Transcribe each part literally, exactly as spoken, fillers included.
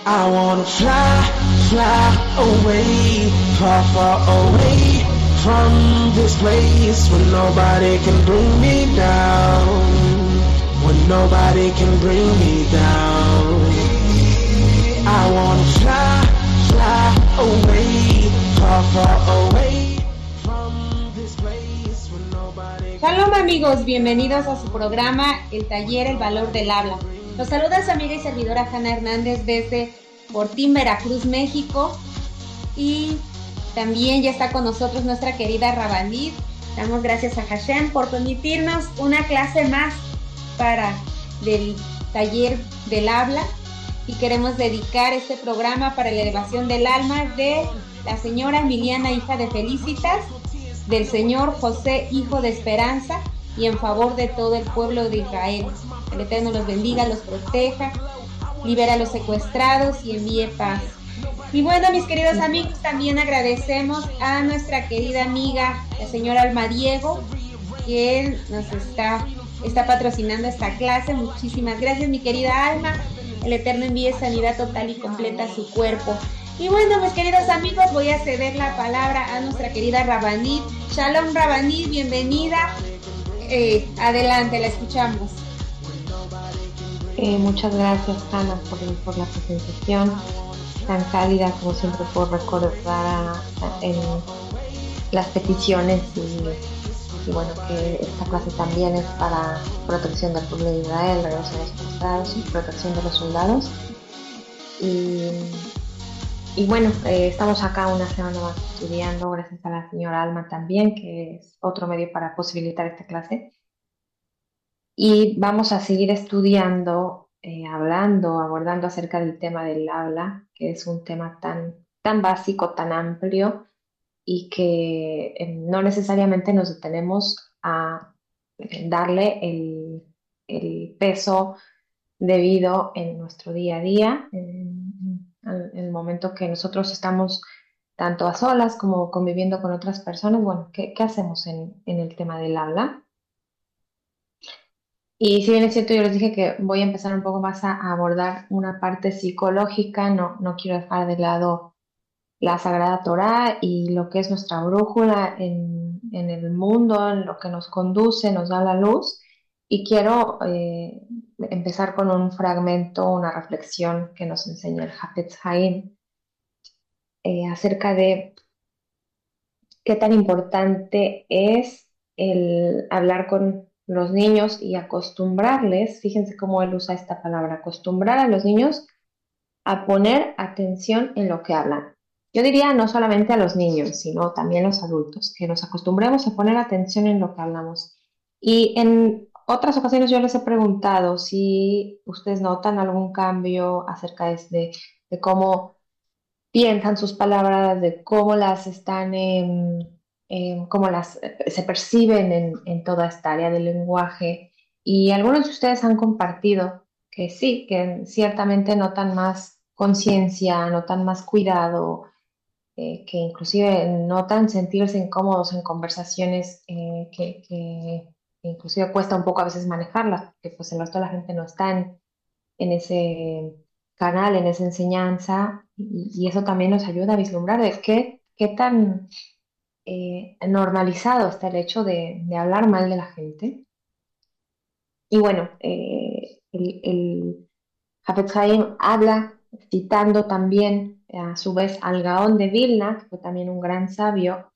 I wanna fly, fly away, far, far away from this place where nobody can bring me down, where nobody can bring me down. I wanna fly, fly away, far, far away from this place where nobody can... Shalom amigos, bienvenidos a su programa El Taller El Valor del Habla. Los saluda su amiga y servidora Hanna Hernández desde Fortín, Veracruz, México. Y también ya está con nosotros nuestra querida Rabanit. Damos gracias a Hashem por permitirnos una clase más para del Taller del Habla. Y queremos dedicar este programa para la elevación del alma de la señora Emiliana, hija de Felicitas, del señor José, hijo de Esperanza, y en favor de todo el pueblo de Israel. El Eterno los bendiga, los proteja, libera a los secuestrados y envíe paz. Y bueno, mis queridos amigos, también agradecemos a nuestra querida amiga, la señora Alma Diego, que nos está, está patrocinando esta clase. Muchísimas gracias, mi querida Alma. El Eterno envíe sanidad total y completa a su cuerpo. Y bueno, mis queridos amigos, voy a ceder la palabra a nuestra querida Rabanit. Shalom, Rabanit, bienvenida. Eh, adelante, la escuchamos. Eh, muchas gracias, Ana, por, por la presentación tan cálida, como siempre, por recordar a, a, en las peticiones y, y bueno, que esta clase también es para protección del pueblo de Israel, regreso a los secuestrados y protección de los soldados. Y, y bueno, eh, estamos acá una semana más estudiando, gracias a la señora Alma también, que es otro medio para posibilitar esta clase. Y vamos a seguir estudiando, eh, hablando, abordando acerca del tema del habla, que es un tema tan, tan básico, tan amplio, y que eh, no necesariamente nos detenemos a eh, darle el, el peso debido en nuestro día a día, en, en el momento que nosotros estamos tanto a solas como conviviendo con otras personas. Bueno, ¿qué, qué hacemos en, en el tema del habla? Y si bien es cierto, yo les dije que voy a empezar un poco más a, a abordar una parte psicológica, no, no quiero dejar de lado la Sagrada Torá y lo que es nuestra brújula en, en el mundo, en lo que nos conduce, nos da la luz. Y quiero eh, empezar con un fragmento, una reflexión que nos enseña el Hafetz Haim eh, acerca de qué tan importante es el hablar con los niños y acostumbrarles, fíjense cómo él usa esta palabra, acostumbrar a los niños a poner atención en lo que hablan. Yo diría no solamente a los niños, sino también a los adultos, que nos acostumbremos a poner atención en lo que hablamos. Y en otras ocasiones yo les he preguntado si ustedes notan algún cambio acerca de, de cómo piensan sus palabras, de cómo las están, eh, eh, cómo las eh, se perciben en, en toda esta área del lenguaje. Y algunos de ustedes han compartido que sí, que ciertamente notan más conciencia, notan más cuidado, eh, que inclusive notan sentirse incómodos en conversaciones eh, que, que inclusive cuesta un poco a veces manejarlas, porque pues el resto de la gente no está en, en ese canal, en esa enseñanza, y, y eso también nos ayuda a vislumbrar de qué, qué tan eh, normalizado está el hecho de, de hablar mal de la gente. Y bueno, eh, el, el Hafetz Haim habla, citando también a su vez al Gaón de Vilna, que fue también un gran sabio,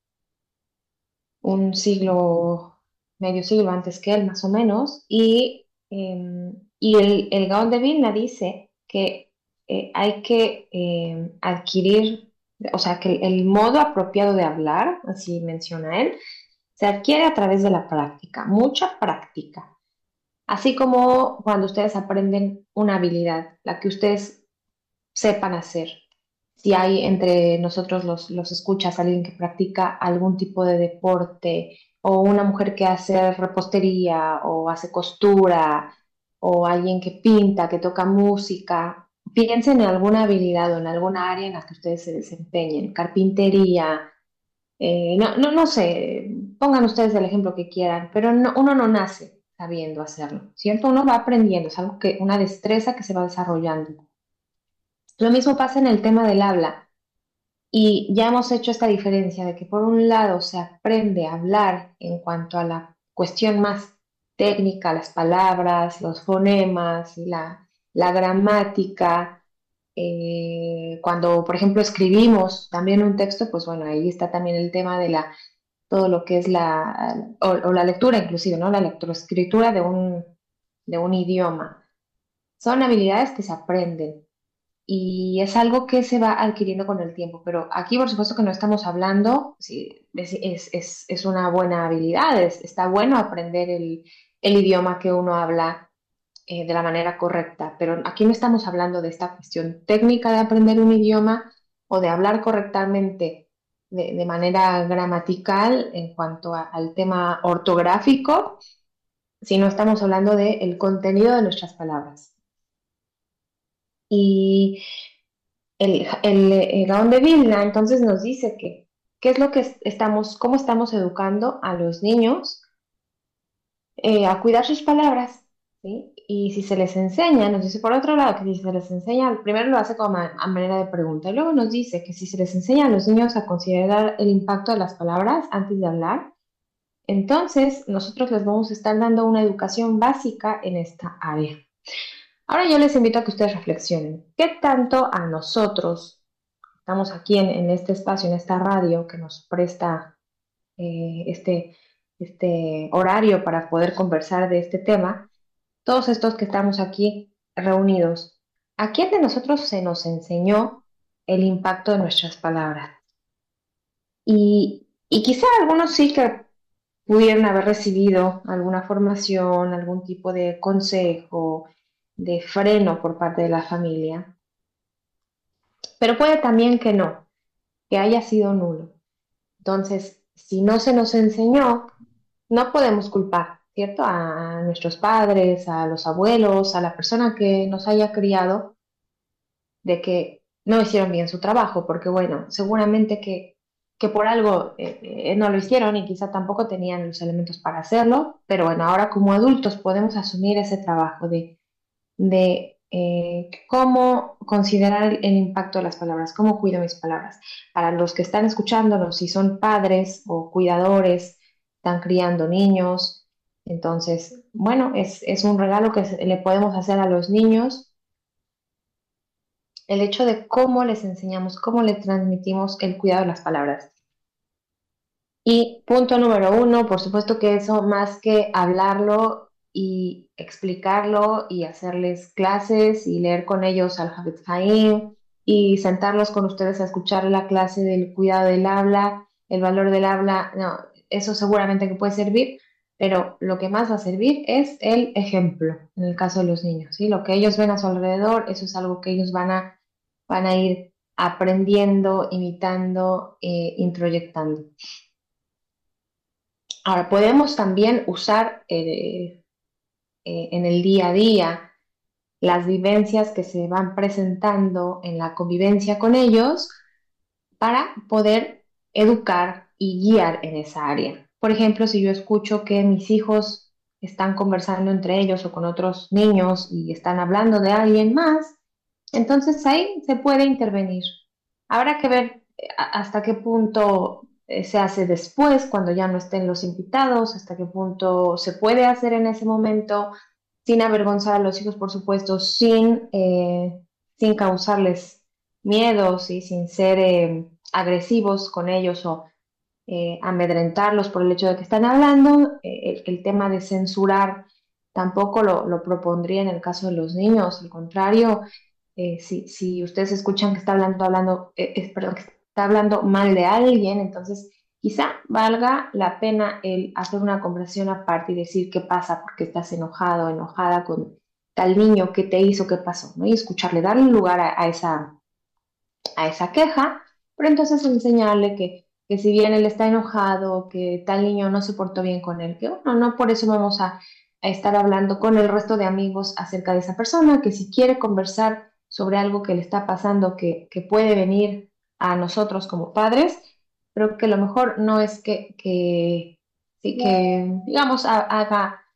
un siglo, medio siglo antes que él más o menos, y, eh, y el, el Gaón de Vilna dice que eh, hay que eh, adquirir, o sea, que el, el modo apropiado de hablar, así menciona él, se adquiere a través de la práctica, mucha práctica. Así como cuando ustedes aprenden una habilidad, la que ustedes sepan hacer. Si hay entre nosotros los, los escuchas alguien que practica algún tipo de deporte, o una mujer que hace repostería, o hace costura, o alguien que pinta, que toca música, piensen en alguna habilidad o en alguna área en la que ustedes se desempeñen, carpintería, eh, no, no, no sé, pongan ustedes el ejemplo que quieran, pero no, uno no nace sabiendo hacerlo, ¿cierto? Uno va aprendiendo, es algo que, una destreza que se va desarrollando. Lo mismo pasa en el tema del habla. Y ya hemos hecho esta diferencia de que por un lado se aprende a hablar en cuanto a la cuestión más técnica, las palabras, los fonemas, la, la gramática. Eh, cuando, por ejemplo, escribimos también un texto, pues bueno, ahí está también el tema de la, todo lo que es la, o, o la lectura inclusive, ¿no? La lectoescritura de un, de un idioma. Son habilidades que se aprenden y es algo que se va adquiriendo con el tiempo, pero aquí por supuesto que no estamos hablando, sí, es, es, es, es una buena habilidad, es- está bueno aprender el, el idioma que uno habla eh, de la manera correcta, pero aquí no estamos hablando de esta cuestión técnica de aprender un idioma o de hablar correctamente de, de manera gramatical en cuanto a- al tema ortográfico, sino estamos hablando del contenido de nuestras palabras. Y el, el, el Gaón de Vilna entonces nos dice que qué es lo que es- estamos, cómo estamos educando a los niños eh, a cuidar sus palabras, ¿sí? Y si se les enseña, nos dice por otro lado que si se les enseña, primero lo hace como a, a manera de pregunta, y luego nos dice que si se les enseña a los niños a considerar el impacto de las palabras antes de hablar, entonces nosotros les vamos a estar dando una educación básica en esta área. Ahora yo les invito a que ustedes reflexionen, ¿qué tanto a nosotros estamos aquí en, en este espacio, en esta radio que nos presta eh, este, este horario para poder conversar de este tema, todos estos que estamos aquí reunidos, ¿a quién de nosotros se nos enseñó el impacto de nuestras palabras? Y, y quizá algunos sí que pudieron haber recibido alguna formación, algún tipo de consejo, de freno por parte de la familia, pero puede también que no, que haya sido nulo. Entonces, si no se nos enseñó, no podemos culpar, ¿cierto? A, a nuestros padres, a los abuelos, a la persona que nos haya criado, de que no hicieron bien su trabajo, porque bueno, seguramente que, que por algo eh, eh, no lo hicieron y quizá tampoco tenían los elementos para hacerlo, pero bueno, ahora como adultos podemos asumir ese trabajo de, de eh, cómo considerar el, el impacto de las palabras, cómo cuido mis palabras. Para los que están escuchándonos, si son padres o cuidadores, están criando niños, entonces, bueno, es, es un regalo que se- le podemos hacer a los niños el hecho de cómo les enseñamos, cómo les transmitimos el cuidado de las palabras. Y punto número uno, por supuesto que eso más que hablarlo y explicarlo y hacerles clases y leer con ellos al Hafez Haim y sentarlos con ustedes a escuchar la clase del cuidado del habla, el valor del habla, no, eso seguramente que puede servir, pero lo que más va a servir es el ejemplo, en el caso de los niños, ¿sí? Lo que ellos ven a su alrededor, eso es algo que ellos van a, van a ir aprendiendo, imitando, eh, introyectando. Ahora, podemos también usar eh, eh, en el día a día las vivencias que se van presentando en la convivencia con ellos para poder educar y guiar en esa área. Por ejemplo, si yo escucho que mis hijos están conversando entre ellos o con otros niños y están hablando de alguien más, entonces ahí se puede intervenir. Habrá que ver eh, a- hasta qué punto eh, se hace después, cuando ya no estén los invitados, hasta qué punto se puede hacer en ese momento, sin avergonzar a los hijos, por supuesto, sin, eh, sin causarles miedos y sin ser eh, agresivos con ellos o eh, amedrentarlos por el hecho de que están hablando. Eh, el, el tema de censurar tampoco lo, lo propondría en el caso de los niños, al contrario, eh, si, si ustedes escuchan que está hablando, hablando, eh, eh, perdón, que está hablando mal de alguien, entonces quizá valga la pena el hacer una conversación aparte y decir qué pasa, porque estás enojado, enojada con tal niño, qué te hizo, qué pasó, ¿no? Y escucharle, darle lugar a, a esa, a esa queja, pero entonces enseñarle que, que si bien él está enojado, que tal niño no se portó bien con él, que bueno, no por eso vamos a, a estar hablando con el resto de amigos acerca de esa persona, que si quiere conversar sobre algo que le está pasando, que, que puede venir a nosotros como padres, pero que lo mejor no es que, que, sí, que digamos, ha- haga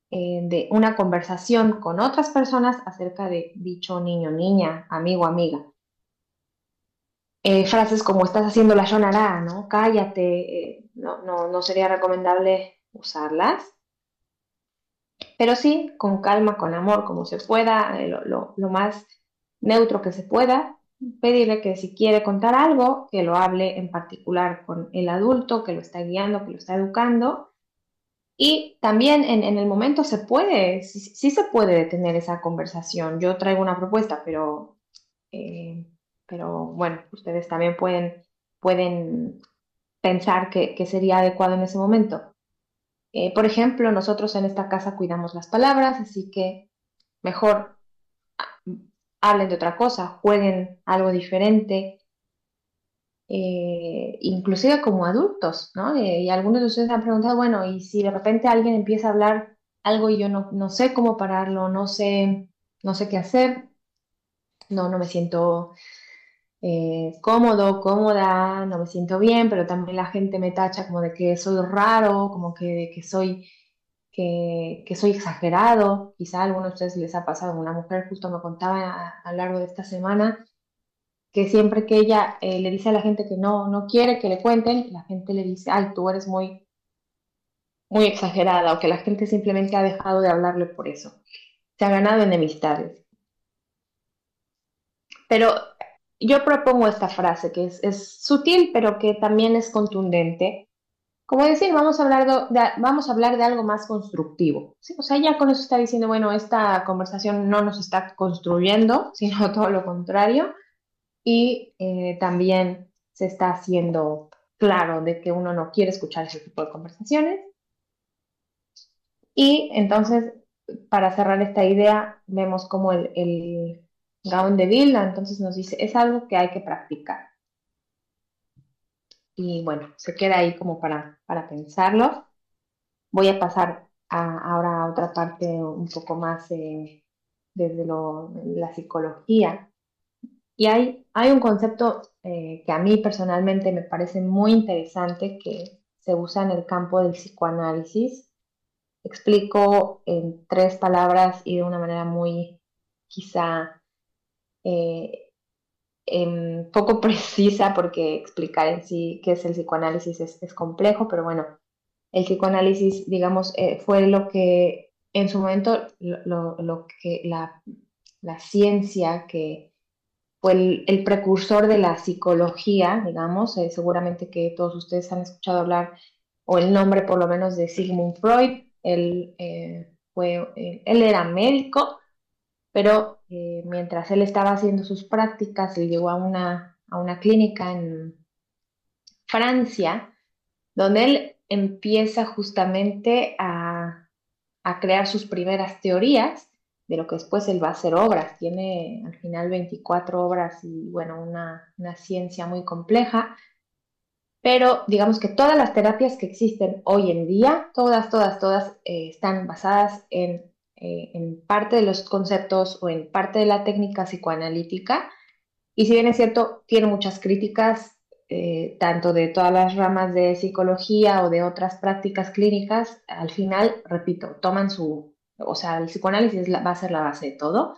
eh, de una conversación con otras personas acerca de dicho niño, niña, amigo, amiga. Eh, frases como estás haciendo la shonara, ¿no? Cállate, eh, no, no, no sería recomendable usarlas, pero sí con calma, con amor, como se pueda, eh, lo, lo, lo más neutro que se pueda, pedirle que si quiere contar algo, que lo hable en particular con el adulto que lo está guiando, que lo está educando. Y también en, en el momento se puede, sí, sí se puede detener esa conversación. Yo traigo una propuesta, pero, eh, pero bueno, ustedes también pueden, pueden pensar que, que sería adecuado en ese momento. Eh, por ejemplo, nosotros en esta casa cuidamos las palabras, así que mejor hablen de otra cosa, jueguen algo diferente, eh, inclusive como adultos, ¿no? Eh, y algunos de ustedes han preguntado, bueno, y si de repente alguien empieza a hablar algo y yo no, no sé cómo pararlo, no sé, no sé qué hacer, no, no me siento eh, cómodo, cómoda, no me siento bien, pero también la gente me tacha como de que soy raro, como que, que soy que, que soy exagerado, quizá a algunos de ustedes les ha pasado, una mujer justo me contaba a, a lo largo de esta semana que siempre que ella eh, le dice a la gente que no, no quiere que le cuenten, la gente le dice, ay, tú eres muy, muy exagerada, o que la gente simplemente ha dejado de hablarle por eso. Se ha ganado enemistades. Pero yo propongo esta frase que es, es sutil, pero que también es contundente. Como decir, vamos a hablar de, de- vamos a hablar de algo más constructivo. ¿Sí? O sea, ya con eso está diciendo, bueno, esta conversación no nos está construyendo, sino todo lo contrario. Y eh, también se está haciendo claro de que uno no quiere escuchar ese tipo de conversaciones. Y entonces, para cerrar esta idea, vemos como el, el Gaon de Vilna entonces nos dice, es algo que hay que practicar. Y bueno, se queda ahí como para, para pensarlo. Voy a pasar a, ahora a otra parte un poco más eh, desde lo, la psicología. Y hay, hay un concepto eh, que a mí personalmente me parece muy interesante que se usa en el campo del psicoanálisis. Explico en tres palabras y de una manera muy quizá eh, em, poco precisa porque explicar en sí qué es el psicoanálisis es, es complejo, pero bueno, el psicoanálisis, digamos, eh, fue lo que en su momento, lo, lo- lo que la, la ciencia que fue el, el precursor de la psicología, digamos, eh, seguramente que todos ustedes han escuchado hablar, o el nombre por lo menos de Sigmund Freud, él, eh, fue, eh, él era médico, pero eh, mientras él estaba haciendo sus prácticas, él llegó a una, a una clínica en Francia, donde él empieza justamente a, a crear sus primeras teorías de lo que después él va a hacer obras. Tiene al final veinticuatro obras y bueno, una, una ciencia muy compleja, pero digamos que todas las terapias que existen hoy en día, todas, todas, todas eh, están basadas en, eh, en parte de los conceptos o en parte de la técnica psicoanalítica. Y si bien es cierto, tiene muchas críticas, eh, tanto de todas las ramas de psicología o de otras prácticas clínicas, al final, repito, toman su, o sea, el psicoanálisis la- va a ser la base de todo.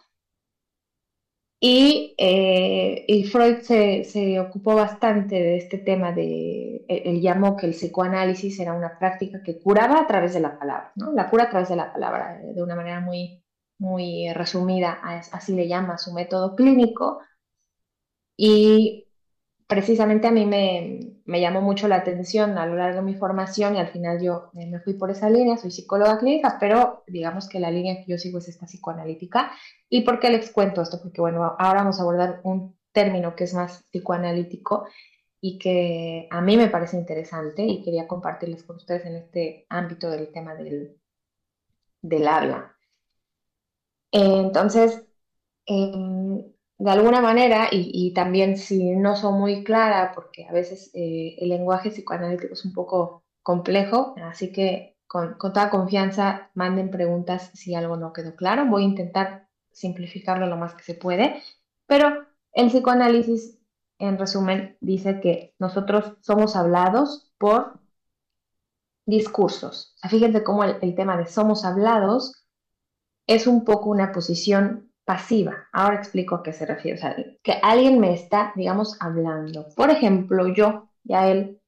Y, eh, y Freud se, se ocupó bastante de este tema de, él, él llamó que el psicoanálisis era una práctica que curaba a través de la palabra, ¿no? La cura a través de la palabra, de una manera muy, muy resumida, así le llama su método clínico. Y precisamente a mí me, me llamó mucho la atención a lo largo de mi formación y al final yo eh, me fui por esa línea, soy psicóloga clínica, pero digamos que la línea que yo sigo es esta psicoanalítica. ¿Y por qué les cuento esto? Porque bueno, ahora vamos a abordar un término que es más psicoanalítico y que a mí me parece interesante y quería compartirles con ustedes en este ámbito del tema del, del habla. Eh, entonces, em, de alguna manera, y, y también si no soy muy clara, porque a veces eh, el lenguaje psicoanalítico es un poco complejo, así que con, con toda confianza manden preguntas si algo no quedó claro. Voy a intentar simplificarlo lo más que se puede, pero el psicoanálisis, en resumen, dice que nosotros somos hablados por discursos. O sea, fíjense cómo el, el tema de somos hablados es un poco una posición pasiva. Ahora explico a qué se refiere. O sea, que alguien me está, digamos, hablando. Por ejemplo, yo, ya él,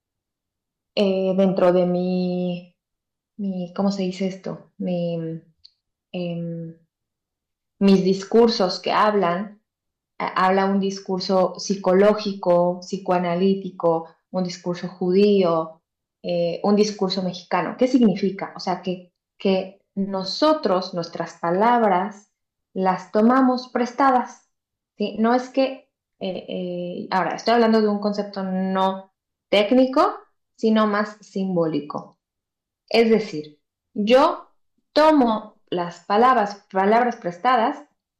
eh, dentro de mi, mi, ¿cómo se dice esto? Mi, em, mis discursos que hablan, a- habla un discurso psicológico, psicoanalítico, un discurso judío, eh, un discurso mexicano. ¿Qué significa? O sea, que, que nosotros, nuestras palabras, las tomamos prestadas, ¿sí? No es que, eh, eh, ahora, estoy hablando de un concepto no técnico, sino más simbólico. Es decir, yo tomo las palabras, palabras prestadas,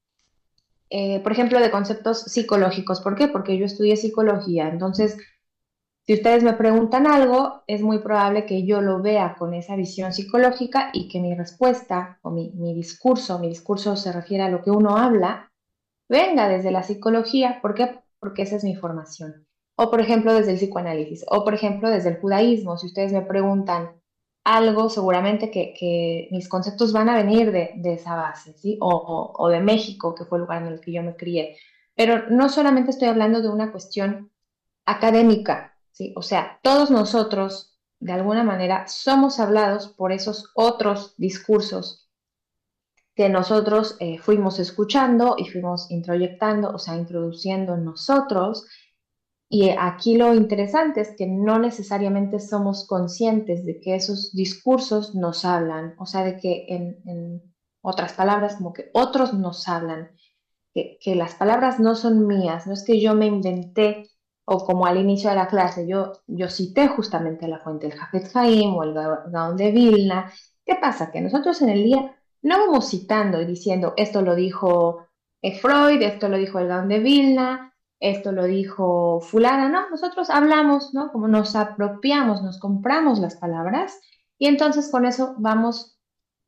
eh, por ejemplo, de conceptos psicológicos. ¿Por qué? Porque yo estudié psicología. Entonces, si ustedes me preguntan algo, es muy probable que yo lo vea con esa visión psicológica y que mi respuesta o mi, mi discurso, mi discurso se refiere a lo que uno habla, venga desde la psicología. ¿Por qué? Porque esa es mi formación. O por ejemplo desde el psicoanálisis, o por ejemplo desde el judaísmo. Si ustedes me preguntan algo, seguramente que, que mis conceptos van a venir de, de esa base, ¿sí? O, o, o de México, que fue el lugar en el que yo me crié. Pero no solamente estoy hablando de una cuestión académica, ¿sí? O sea, todos nosotros, de alguna manera, somos hablados por esos otros discursos que nosotros eh, fuimos escuchando y fuimos introyectando, o sea, introduciendo en nosotros. Y aquí lo interesante es que no necesariamente somos conscientes de que esos discursos nos hablan, o sea, de que en, en otras palabras, como que otros nos hablan, que, que las palabras no son mías, no es que yo me inventé, o como al inicio de la clase, yo, yo cité justamente la fuente, el Jafet Haim o el Gaón de Vilna. ¿Qué pasa? Que nosotros en el día no vamos citando y diciendo, esto lo dijo eh, Freud, esto lo dijo el Gaón de Vilna, esto lo dijo fulana, no, nosotros hablamos, ¿no? Como nos apropiamos, nos compramos las palabras y entonces con eso vamos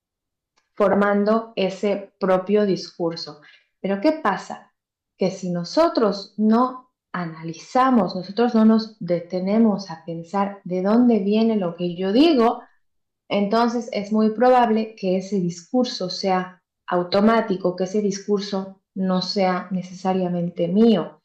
formando ese propio discurso. Pero ¿qué pasa? Que si nosotros no analizamos, nosotros no nos detenemos a pensar de dónde viene lo que yo digo, entonces es muy probable que ese discurso sea automático, que ese discurso no sea necesariamente mío.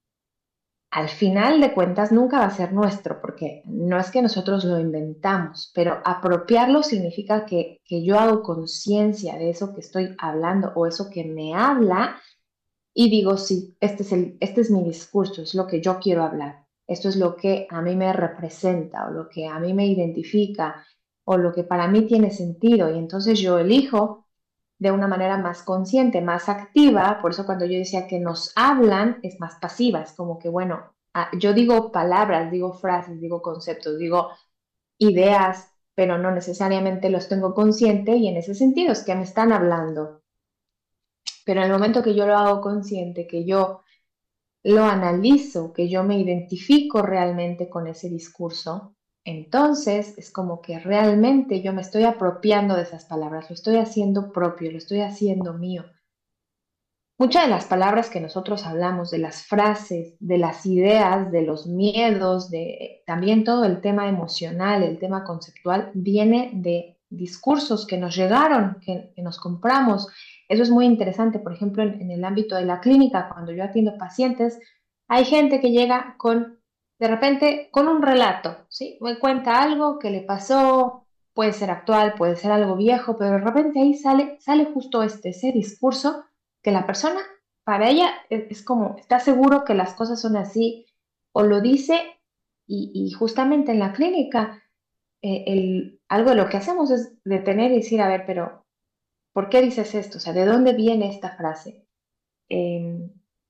Al final de cuentas nunca va a ser nuestro, porque no es que nosotros lo inventamos, pero apropiarlo significa que, que yo hago conciencia de eso que estoy hablando o eso que me habla y digo, sí, este es el, este es mi discurso, es lo que yo quiero hablar, esto es lo que a mí me representa o lo que a mí me identifica o lo que para mí tiene sentido y entonces yo elijo de una manera más consciente, más activa. Por eso cuando yo decía que nos hablan, es más pasiva, es como que, bueno, ah, yo digo palabras, digo frases, digo conceptos, digo ideas, pero no necesariamente los tengo consciente y en ese sentido es que me están hablando. Pero en el momento que yo lo hago consciente, que yo lo analizo, que yo me identifico realmente con ese discurso, entonces es como que realmente yo me estoy apropiando de esas palabras, lo estoy haciendo propio, lo estoy haciendo mío. Muchas de las palabras que nosotros hablamos, de las frases, de las ideas, de los miedos, de también todo el tema emocional, el tema conceptual, viene de discursos que nos llegaron, que, que nos compramos. Eso es muy interesante, por ejemplo, en, en el ámbito de la clínica, cuando yo atiendo pacientes, hay gente que llega con, de repente, con un relato, ¿sí? Me cuenta algo que le pasó, puede ser actual, puede ser algo viejo, pero de repente ahí sale, sale justo este, ese discurso que la persona, para ella, es, es como, está seguro que las cosas son así, o lo dice, y, y justamente en la clínica, eh, el, algo de lo que hacemos es detener y decir, a ver, pero, ¿por qué dices esto? O sea, ¿de dónde viene esta frase? Eh,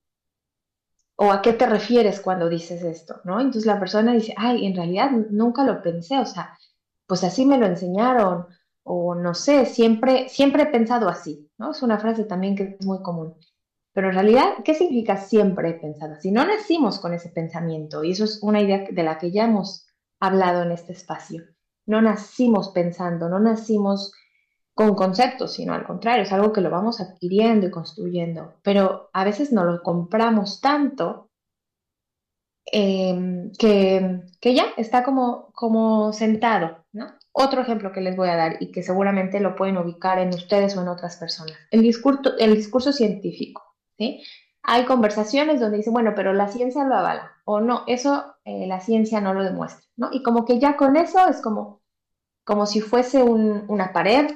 ¿O a qué te refieres cuando dices esto? ¿No? Entonces la persona dice, ay, en realidad nunca lo pensé, o sea, pues así me lo enseñaron, o no sé, siempre, siempre he pensado así, ¿no? Es una frase también que es muy común. Pero en realidad, ¿qué significa siempre he pensado así? No nacimos con ese pensamiento, y eso es una idea de la que ya hemos hablado en este espacio. No nacimos pensando, no nacimos con conceptos, sino al contrario, es algo que lo vamos adquiriendo y construyendo. Pero a veces no lo compramos tanto eh, que, que ya está como, como sentado, ¿no? Otro ejemplo que les voy a dar y que seguramente lo pueden ubicar en ustedes o en otras personas, el discurso, el discurso científico, ¿sí? Hay conversaciones donde dicen, bueno, pero la ciencia lo avala, o no, eso eh, la ciencia no lo demuestra, ¿no? Y como que ya con eso es como, como si fuese un- una pared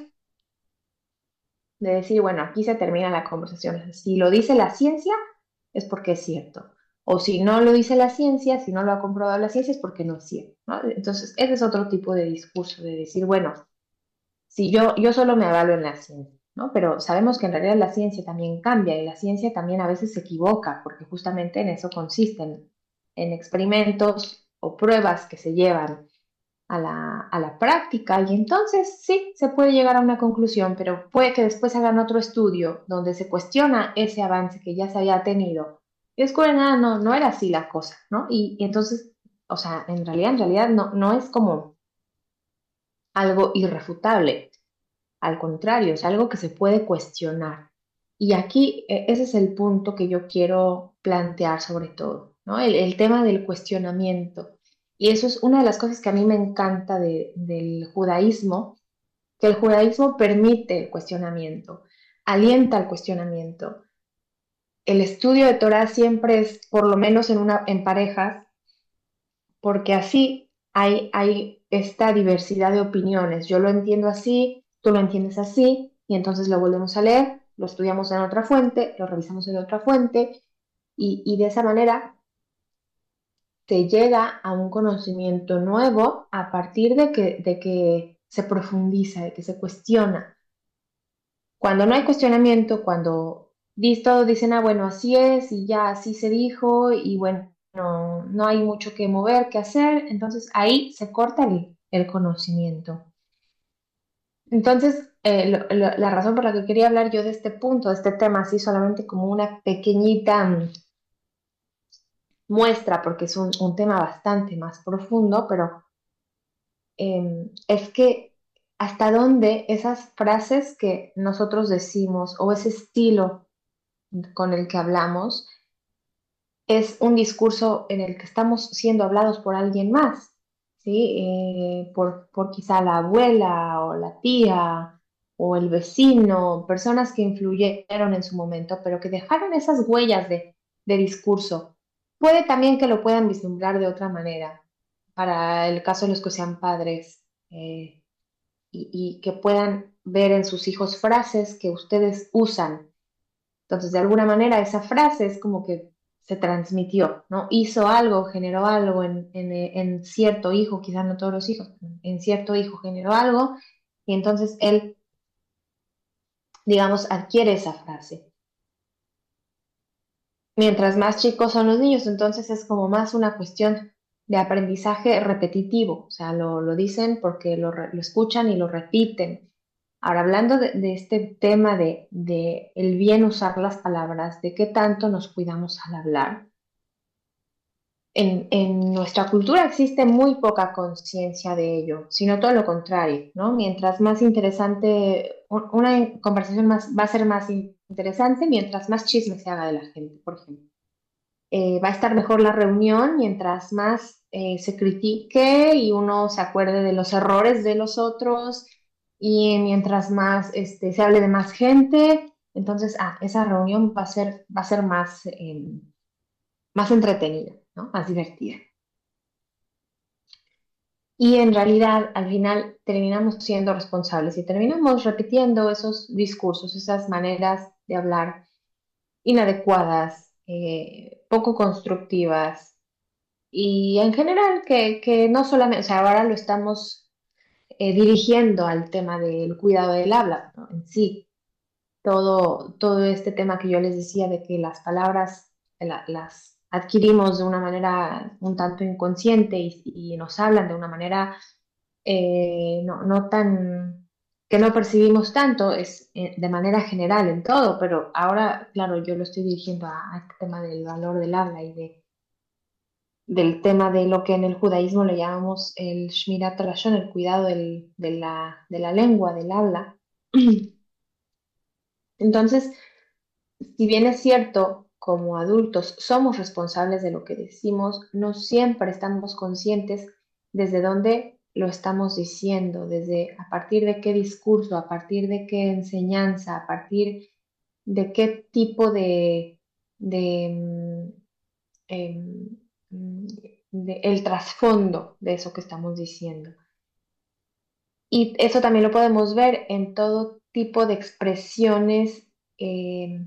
de decir, bueno, aquí se termina la conversación. Si lo dice la ciencia, es porque es cierto. O si no lo dice la ciencia, si no lo ha comprobado la ciencia, es porque no es cierto, ¿no? Entonces, ese es otro tipo de discurso, de decir, bueno, si yo, yo solo me avalo en la ciencia, ¿no? Pero sabemos que en realidad la ciencia también cambia y la ciencia también a veces se equivoca, porque justamente en eso consisten, en experimentos o pruebas que se llevan a la, a la práctica y entonces sí, se puede llegar a una conclusión, pero puede que después hagan otro estudio donde se cuestiona ese avance que ya se había tenido y descubren, ah, no, no era así la cosa, ¿no? Y, y entonces, o sea, en realidad, en realidad no, no es como algo irrefutable, al contrario, es algo que se puede cuestionar. Y aquí eh, ese es el punto que yo quiero plantear sobre todo, ¿no? El, el tema del cuestionamiento. Y eso es una de las cosas que a mí me encanta de- del judaísmo, que el judaísmo permite el cuestionamiento, alienta el cuestionamiento. El estudio de Torah siempre es, por lo menos en, una, en parejas, porque así hay, hay esta diversidad de opiniones. Yo lo entiendo así, tú lo entiendes así, y entonces lo volvemos a leer, lo estudiamos en otra fuente, lo revisamos en otra fuente, y, y de esa manera se llega a un conocimiento nuevo a partir de que, de que se profundiza, de que se cuestiona. Cuando no hay cuestionamiento, cuando dis- todos dicen, ah, bueno, así es, y ya así se dijo, y bueno, no, no hay mucho que mover, que hacer, entonces ahí se corta el, el conocimiento. Entonces, eh, lo- lo- la razón por la que quería hablar yo de este punto, de este tema, así solamente como una pequeñita mm, muestra, porque es un, un tema bastante más profundo, pero eh, es que hasta dónde esas frases que nosotros decimos o ese estilo con el que hablamos es un discurso en el que estamos siendo hablados por alguien más, ¿sí? Eh, por, por quizá la abuela o la tía o el vecino, personas que influyeron en su momento, pero que dejaron esas huellas de, de discurso. Puede también que lo puedan vislumbrar de otra manera, para el caso de los que sean padres, eh, y, y que puedan ver en sus hijos frases que ustedes usan. Entonces, de alguna manera, esa frase es como que se transmitió, ¿no? Hizo algo, generó algo en, en, en cierto hijo, quizás no todos los hijos, en cierto hijo generó algo, y entonces él, digamos, adquiere esa frase. Mientras más chicos son los niños, entonces es como más una cuestión de aprendizaje repetitivo, o sea, lo, lo dicen porque lo, re- lo escuchan y lo repiten. Ahora, hablando de, de este tema de, de el bien usar las palabras, de qué tanto nos cuidamos al hablar. En, en nuestra cultura existe muy poca conciencia de ello, sino todo lo contrario, ¿no? Mientras más interesante, un- una conversación más, va a ser más in- interesante mientras más chisme se haga de la gente, por ejemplo. Eh, va a estar mejor la reunión mientras más eh, se critique y uno se acuerde de los errores de los otros y mientras más este, se hable de más gente, entonces, ah, esa reunión va a ser, va a ser más, eh, más entretenida, ¿no? Más divertida. Y en realidad, al final, terminamos siendo responsables y terminamos repitiendo esos discursos, esas maneras de hablar inadecuadas, eh, poco constructivas y en general que, que no solamente, o sea, ahora lo estamos eh, dirigiendo al tema del cuidado del habla, ¿no? En sí, todo, todo este tema que yo les decía de que las palabras la- las adquirimos de una manera un tanto inconsciente y, y nos hablan de una manera eh, no, no tan, que no percibimos tanto, es eh, de manera general en todo, pero ahora, claro, yo lo estoy dirigiendo a, a este tema del valor del habla y de, del tema de lo que en el judaísmo le llamamos el Shmirat Lashon, el cuidado del- de la, de la lengua, del habla. Entonces, si bien es cierto, como adultos somos responsables de lo que decimos, no siempre estamos conscientes desde dónde lo estamos diciendo, desde a partir de qué discurso, a partir de qué enseñanza, a partir de qué tipo de, de, mm, em, mm, de- el trasfondo de eso que estamos diciendo. Y eso también lo podemos ver en todo tipo de expresiones, em,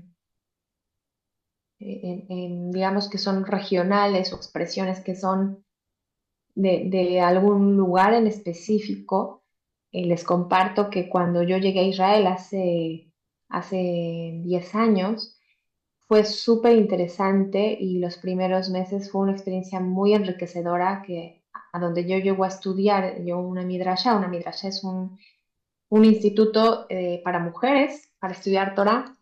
en- en, digamos que son regionales o expresiones que son de, de algún lugar en específico. Eh, les comparto que cuando yo llegué a Israel hace, hace diez años, fue súper interesante y los primeros meses fue una experiencia muy enriquecedora que a donde yo llego a estudiar, yo una midrasha, una midrasha es un, un instituto eh, para mujeres, para estudiar Torah,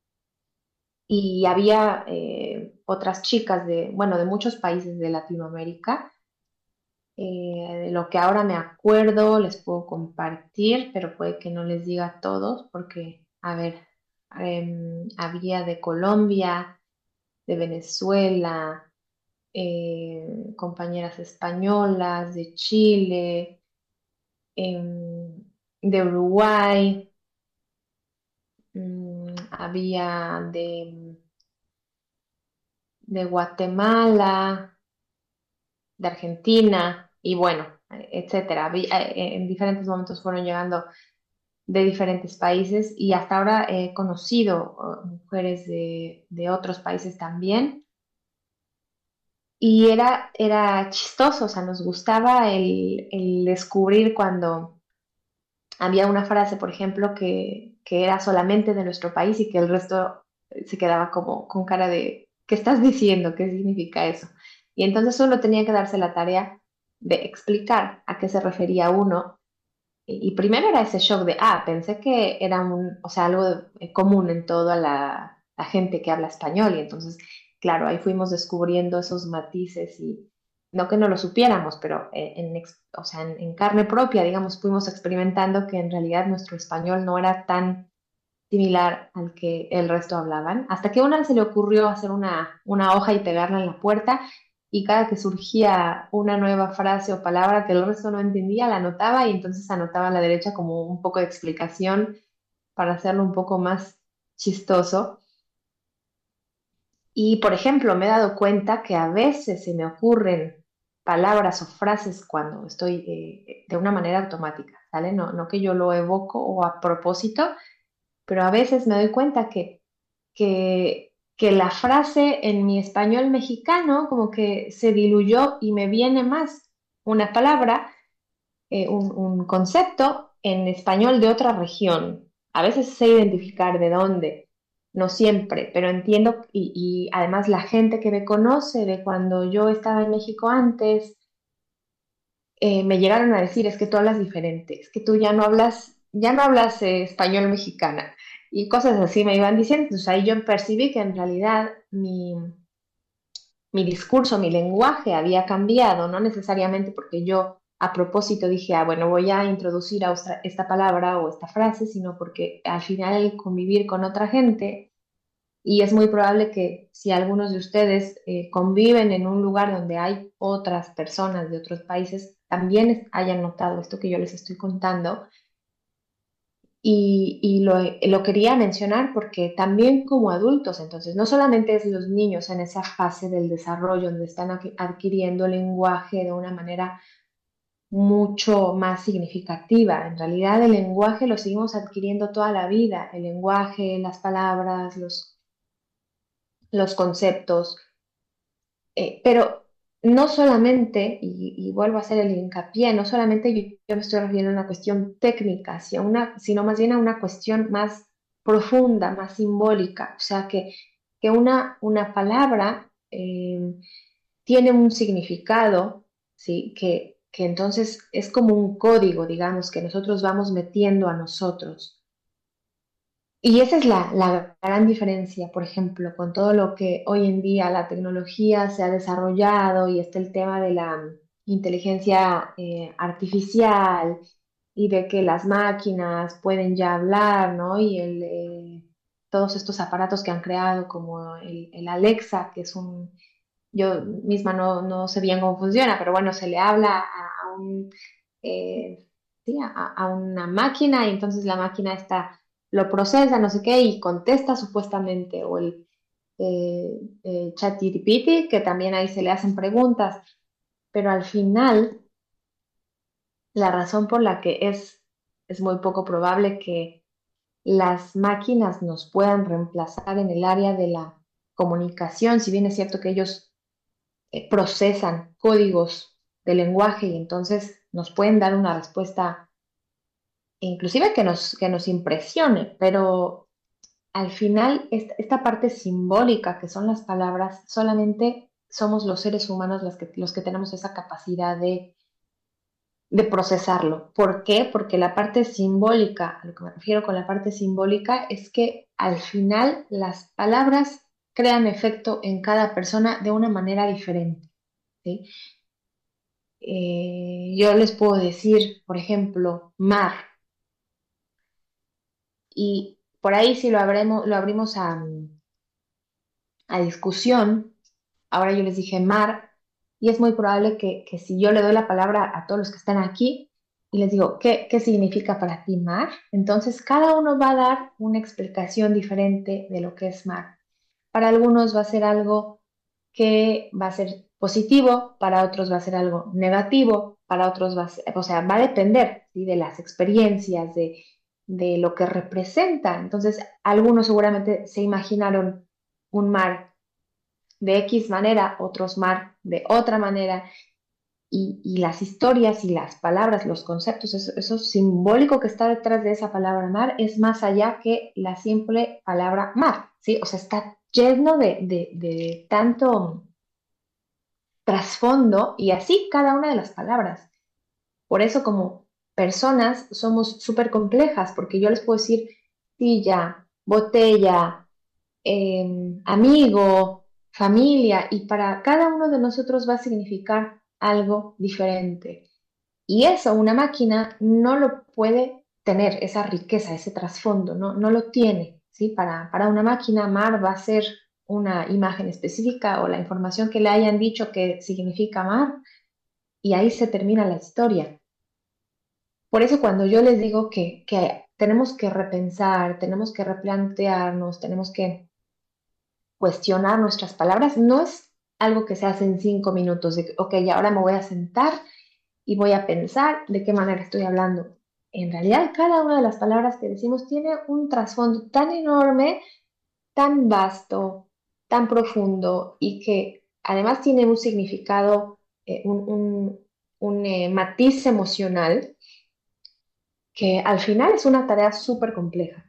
y había eh, otras chicas de, bueno, de muchos países de Latinoamérica. Eh, de lo que ahora me acuerdo les puedo compartir, pero puede que no les diga a todos porque, a ver, em, había de Colombia, de Venezuela, eh, compañeras españolas, de Chile, em, de Uruguay, mm, había de, de Guatemala, de Argentina y bueno, etcétera. Había- eh, en diferentes momentos fueron llegando de diferentes países y hasta ahora he conocido uh, mujeres de, de otros países también. Y era, era chistoso, o sea, nos gustaba el, el descubrir cuando había una frase, por ejemplo, que, que era solamente de nuestro país y que el resto se quedaba como con cara de, ¿qué estás diciendo? ¿Qué significa eso? Y entonces solo tenía que darse la tarea de explicar a qué se refería uno. Y, y primero era ese shock de, ah, pensé que era un, o sea, algo eh, común en toda la, la gente que habla español. Y entonces, claro, ahí fuimos descubriendo esos matices y no que no lo supiéramos, pero eh, en, ex- o sea, en, en carne propia, digamos, fuimos experimentando que en realidad nuestro español no era tan similar al que el resto hablaban, hasta que a una se le ocurrió hacer una, una hoja y pegarla en la puerta, y cada que surgía una nueva frase o palabra que el resto no entendía, la anotaba y entonces anotaba a la derecha como un poco de explicación para hacerlo un poco más chistoso. Y, por ejemplo, me he dado cuenta que a veces se me ocurren palabras o frases cuando estoy eh, de una manera automática, ¿sale? No, no que yo lo evoco o a propósito, pero a veces me doy cuenta que, que, que la frase en mi español mexicano como que se diluyó y me viene más una palabra, eh, un, un concepto en español de otra región. A veces sé identificar de dónde, no siempre, pero entiendo y, y además la gente que me conoce de cuando yo estaba en México antes, eh, me llegaron a decir, es que tú hablas diferente, es que tú ya no hablas, ya no hablas eh, español mexicana y cosas así me iban diciendo. Entonces ahí yo percibí que en realidad mi, mi discurso, mi lenguaje había cambiado, no necesariamente porque yo a propósito dije, ah, bueno, voy a introducir a esta, esta palabra o esta frase, sino porque al final el convivir con otra gente, y es muy probable que si algunos de ustedes eh, conviven en un lugar donde hay otras personas de otros países, también hayan notado esto que yo les estoy contando. Y, y lo, lo quería mencionar porque también como adultos, entonces, no solamente es los niños en esa fase del desarrollo donde están adqui- adquiriendo lenguaje de una manera mucho más significativa. En realidad el lenguaje lo seguimos adquiriendo toda la vida, el lenguaje, las palabras, los, los conceptos. Eh, pero no solamente, y, y vuelvo a hacer el hincapié, no solamente yo, yo me estoy refiriendo a una cuestión técnica, sino, una, sino más bien a una cuestión más profunda, más simbólica. O sea, que, que una, una palabra eh, tiene un significado, ¿sí? Que, que entonces es como un código, digamos, que nosotros vamos metiendo a nosotros. Y esa es la, la gran diferencia, por ejemplo, con todo lo que hoy en día la tecnología se ha desarrollado y está el tema de la mm, inteligencia eh, artificial y de que las máquinas pueden ya hablar, ¿no? Y el, eh, todos estos aparatos que han creado, como el, el Alexa, que es un, yo misma no, no sé bien cómo funciona, pero bueno, se le habla a, a un, eh, sí, a, a una máquina y entonces la máquina está, lo procesa, no sé qué, y contesta supuestamente, o el eh, eh, ChatGPT, que también ahí se le hacen preguntas, pero al final la razón por la que es, es muy poco probable que las máquinas nos puedan reemplazar en el área de la comunicación, si bien es cierto que ellos eh, procesan códigos de lenguaje y entonces nos pueden dar una respuesta, inclusive que nos, que nos impresione, pero al final esta, esta parte simbólica que son las palabras, solamente somos los seres humanos los que, los que tenemos esa capacidad de de procesarlo. ¿Por qué? Porque la parte simbólica, a lo que me refiero con la parte simbólica, es que al final las palabras crean efecto en cada persona de una manera diferente, ¿sí? Eh, yo les puedo decir, por ejemplo, mar, y por ahí si lo, abremos, lo abrimos a, a discusión, ahora yo les dije mar, y es muy probable que, que si yo le doy la palabra a todos los que están aquí y les digo, ¿qué, qué significa para ti mar? Entonces cada uno va a dar una explicación diferente de lo que es mar. Para algunos va a ser algo que va a ser positivo, para otros va a ser algo negativo, para otros va a ser, o sea, va a depender, ¿sí? De las experiencias, de, de lo que representa. Entonces, algunos seguramente se imaginaron un mar de X manera, otros mar de otra manera, y, y las historias y las palabras, los conceptos, eso, eso simbólico que está detrás de esa palabra mar es más allá que la simple palabra mar, ¿sí? O sea, está lleno de, de, de tanto trasfondo y así cada una de las palabras. Por eso como personas somos súper complejas, porque yo les puedo decir silla, botella, eh, amigo, familia, y para cada uno de nosotros va a significar algo diferente. Y eso una máquina no lo puede tener, esa riqueza, ese trasfondo, no, no lo tiene, ¿sí? Para, para una máquina, mar va a ser una imagen específica o la información que le hayan dicho que significa mar, y ahí se termina la historia. Por eso cuando yo les digo que, que tenemos que repensar, tenemos que replantearnos, tenemos que cuestionar nuestras palabras, no es algo que se hace en cinco minutos, de que, ok, ahora me voy a sentar y voy a pensar de qué manera estoy hablando. En realidad, cada una de las palabras que decimos tiene un trasfondo tan enorme, tan vasto, tan profundo y que además tiene un significado, eh, un, un, un eh, matiz emocional que al final es una tarea súper compleja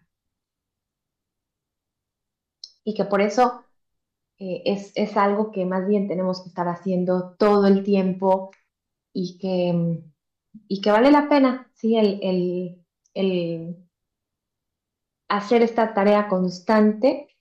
y que por eso eh, es, es algo que más bien tenemos que estar haciendo todo el tiempo y que, y que vale la pena, ¿sí? El, el, el hacer esta tarea constante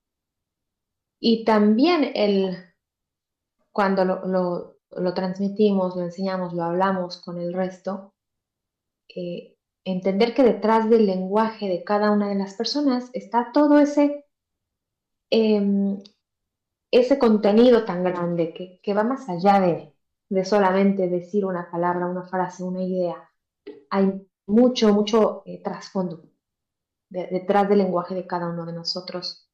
y también el, cuando lo, lo, lo transmitimos, lo enseñamos, lo hablamos con el resto, eh, entender que detrás del lenguaje de cada una de las personas está todo ese, em, ese contenido tan grande que, que va más allá de, de solamente decir una palabra, una frase, una idea. Hay mucho, mucho eh, trasfondo de- detrás del lenguaje de cada uno de nosotros.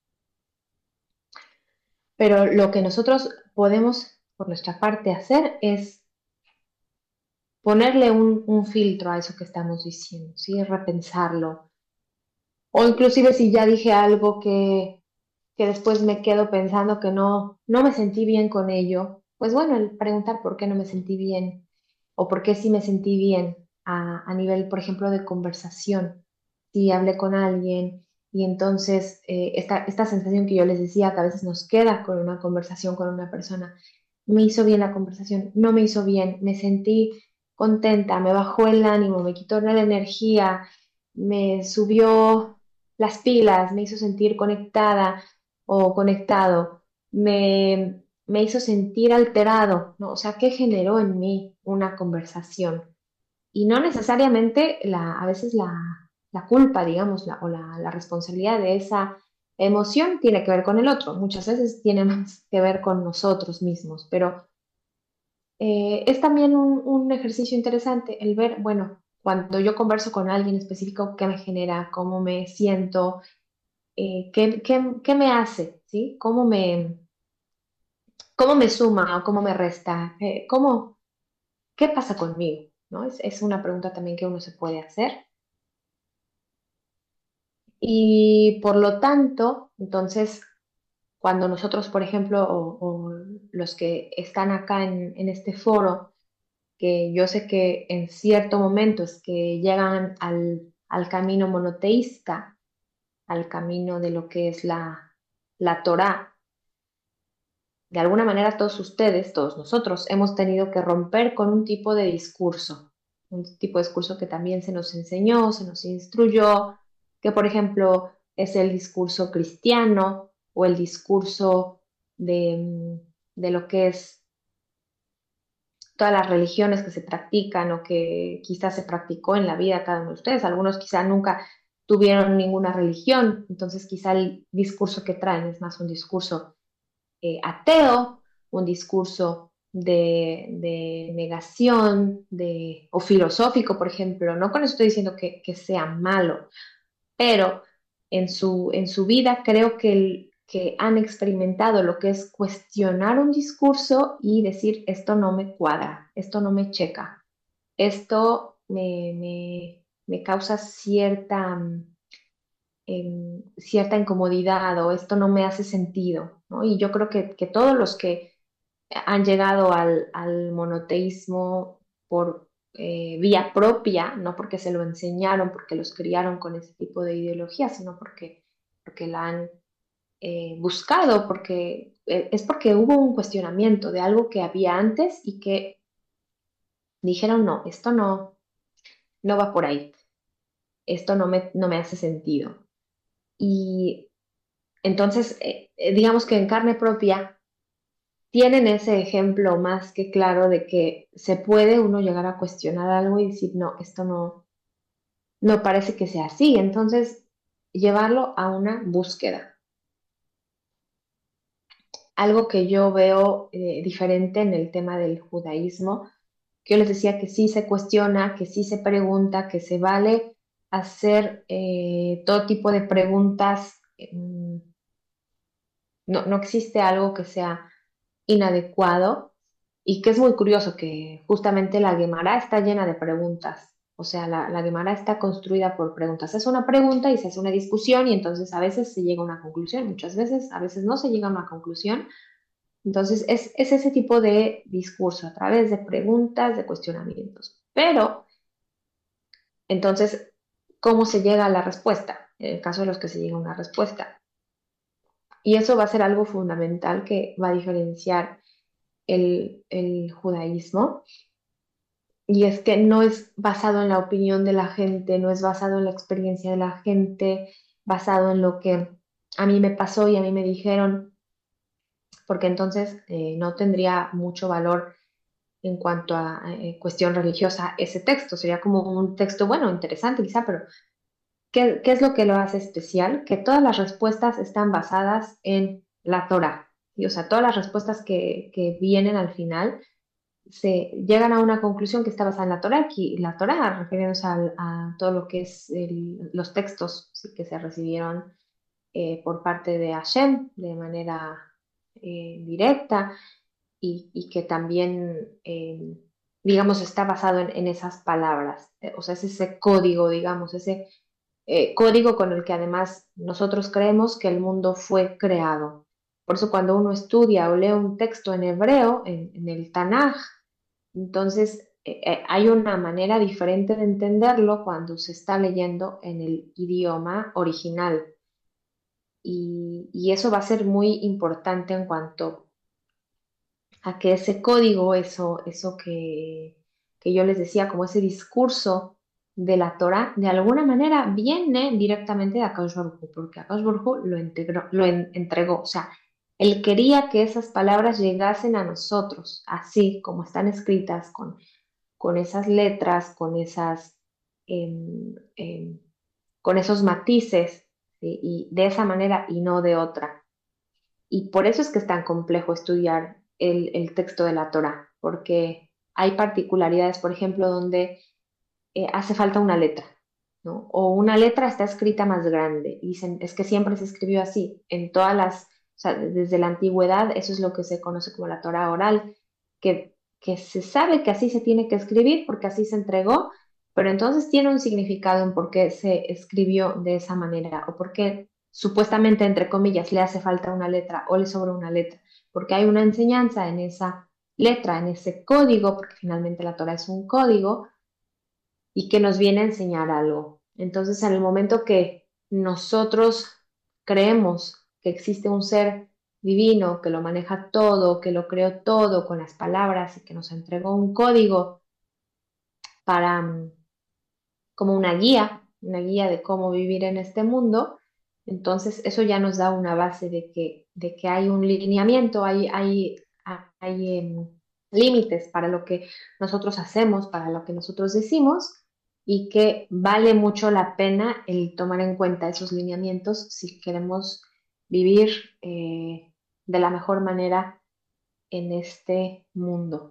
Pero lo que nosotros podemos, por nuestra parte, hacer es ponerle un, un filtro a eso que estamos diciendo, ¿sí? Repensarlo. O inclusive si ya dije algo que, que después me quedo pensando que no, no me sentí bien con ello, pues bueno, el preguntar por qué no me sentí bien o por qué sí me sentí bien a, a nivel, por ejemplo, de conversación. Si hablé con alguien y entonces eh, esta, esta sensación que yo les decía que a veces nos queda con una conversación con una persona, me hizo bien la conversación, no me hizo bien, me sentí contenta, me bajó el ánimo, me quitó la energía, me subió las pilas, me hizo sentir conectada o conectado, me, me hizo sentir alterado, ¿no? O sea, ¿qué generó en mí una conversación? Y no necesariamente la, a veces la, la culpa, digamos, la, o la, la responsabilidad de esa emoción tiene que ver con el otro, muchas veces tiene más que ver con nosotros mismos, pero eh, es también un, un ejercicio interesante el ver, bueno, cuando yo converso con alguien específico, qué me genera, cómo me siento, eh, qué, qué- qué me hace, ¿sí? ¿Cómo me, cómo me suma o cómo me resta? Eh, ¿cómo, qué pasa conmigo? ¿No? Es, es una pregunta también que uno se puede hacer. Y por lo tanto, entonces, cuando nosotros, por ejemplo, o, o los que están acá en, en este foro, que yo sé que en cierto momento es que llegan al, al camino monoteísta, al camino de lo que es la, la Torá, de alguna manera todos ustedes, todos nosotros, hemos tenido que romper con un tipo de discurso, un tipo de discurso que también se nos enseñó, se nos instruyó, que por ejemplo es el discurso cristiano o el discurso de, de lo que es todas las religiones que se practican o que quizás se practicó en la vida de cada uno de ustedes. Algunos quizás nunca tuvieron ninguna religión, entonces quizá el discurso que traen es más un discurso eh, ateo, un discurso de, de negación de, o filosófico, por ejemplo. No con eso estoy diciendo que, que sea malo, pero en su, en su vida creo que, el, que han experimentado lo que es cuestionar un discurso y decir, esto no me cuadra, esto no me checa, esto me, me, me causa cierta, em, cierta incomodidad o esto no me hace sentido, ¿no? Y yo creo que, que todos los que han llegado al, al monoteísmo por eh, vía propia, no porque se lo enseñaron, porque los criaron con ese tipo de ideología, sino porque, porque la han eh, buscado, porque eh, es porque hubo un cuestionamiento de algo que había antes y que dijeron, no, esto no, no va por ahí, esto no me, no me hace sentido. Y entonces, eh, eh, digamos que en carne propia tienen ese ejemplo más que claro de que se puede uno llegar a cuestionar algo y decir, no, esto no, no parece que sea así. Entonces, llevarlo a una búsqueda. Algo que yo veo eh, diferente en el tema del judaísmo, que yo les decía que sí se cuestiona, que sí se pregunta, que se vale hacer eh, todo tipo de preguntas. mm, No, no existe algo que sea inadecuado y que es muy curioso que justamente la Guemara está llena de preguntas. O sea, la, la Guemara está construida por preguntas. Es una pregunta y se hace una discusión y entonces a veces se llega a una conclusión, muchas veces, a veces no se llega a una conclusión. Entonces es, es ese tipo de discurso a través de preguntas, de cuestionamientos. Pero entonces, ¿cómo se llega a la respuesta? En el caso de los que se llega a una respuesta. Y eso va a ser algo fundamental que va a diferenciar el, el judaísmo, y es que no es basado en la opinión de la gente, no es basado en la experiencia de la gente, basado en lo que a mí me pasó y a mí me dijeron, porque entonces eh, no tendría mucho valor en cuanto a eh, cuestión religiosa ese texto. Sería como un texto, bueno, interesante quizá, pero ¿qué, qué es lo que lo hace especial? Que todas las respuestas están basadas en la Torah. Y, o sea, todas las respuestas que, que vienen al final se llegan a una conclusión que está basada en la Torah, aquí la Torah, refiriéndose al- a, todo lo que es el- los textos, sí, que se recibieron eh, por parte de Hashem de manera eh, directa y, y que también, eh, digamos, está basado en, en esas palabras. Eh, o sea, es ese código, digamos, ese eh, código con el que además nosotros creemos que el mundo fue creado. Por eso cuando uno estudia o lee un texto en hebreo, en, en el Tanaj, entonces, eh, eh, hay una manera diferente de entenderlo cuando se está leyendo en el idioma original. Y, y eso va a ser muy importante en cuanto a que ese código, eso, eso que, que yo les decía, como ese discurso de la Torah, de alguna manera viene directamente de Akadosh Baruj Hu, porque Akadosh Baruj Hu lo, integró, lo en- entregó. O sea, él quería que esas palabras llegasen a nosotros, así como están escritas, con con esas letras, con esas, em, em, con esos matices, ¿sí? Y de esa manera y no de otra. Y por eso es que es tan complejo estudiar el, el texto de la Torá, porque hay particularidades, por ejemplo, donde eh, hace falta una letra, ¿no? O una letra está escrita más grande, y dicen, es que siempre se escribió así, en todas las, o sea, desde la antigüedad, eso es lo que se conoce como la Torá oral, que, que se sabe que así se tiene que escribir porque así se entregó, pero entonces tiene un significado en por qué se escribió de esa manera, o por qué supuestamente, entre comillas, le hace falta una letra o le sobra una letra, porque hay una enseñanza en esa letra, en ese código, porque finalmente la Torah es un código y que nos viene a enseñar algo. Entonces, en el momento que nosotros creemos que existe un ser divino que lo maneja todo, que lo creó todo con las palabras y que nos entregó un código para mm, como una guía, una guía de cómo vivir en este mundo, entonces eso ya nos da una base de que, de que hay un lineamiento, hay, hay, hay em, límites para lo que nosotros hacemos, para lo que nosotros decimos, y que vale mucho la pena el tomar en cuenta esos lineamientos si queremos vivir eh, de la mejor manera en este mundo.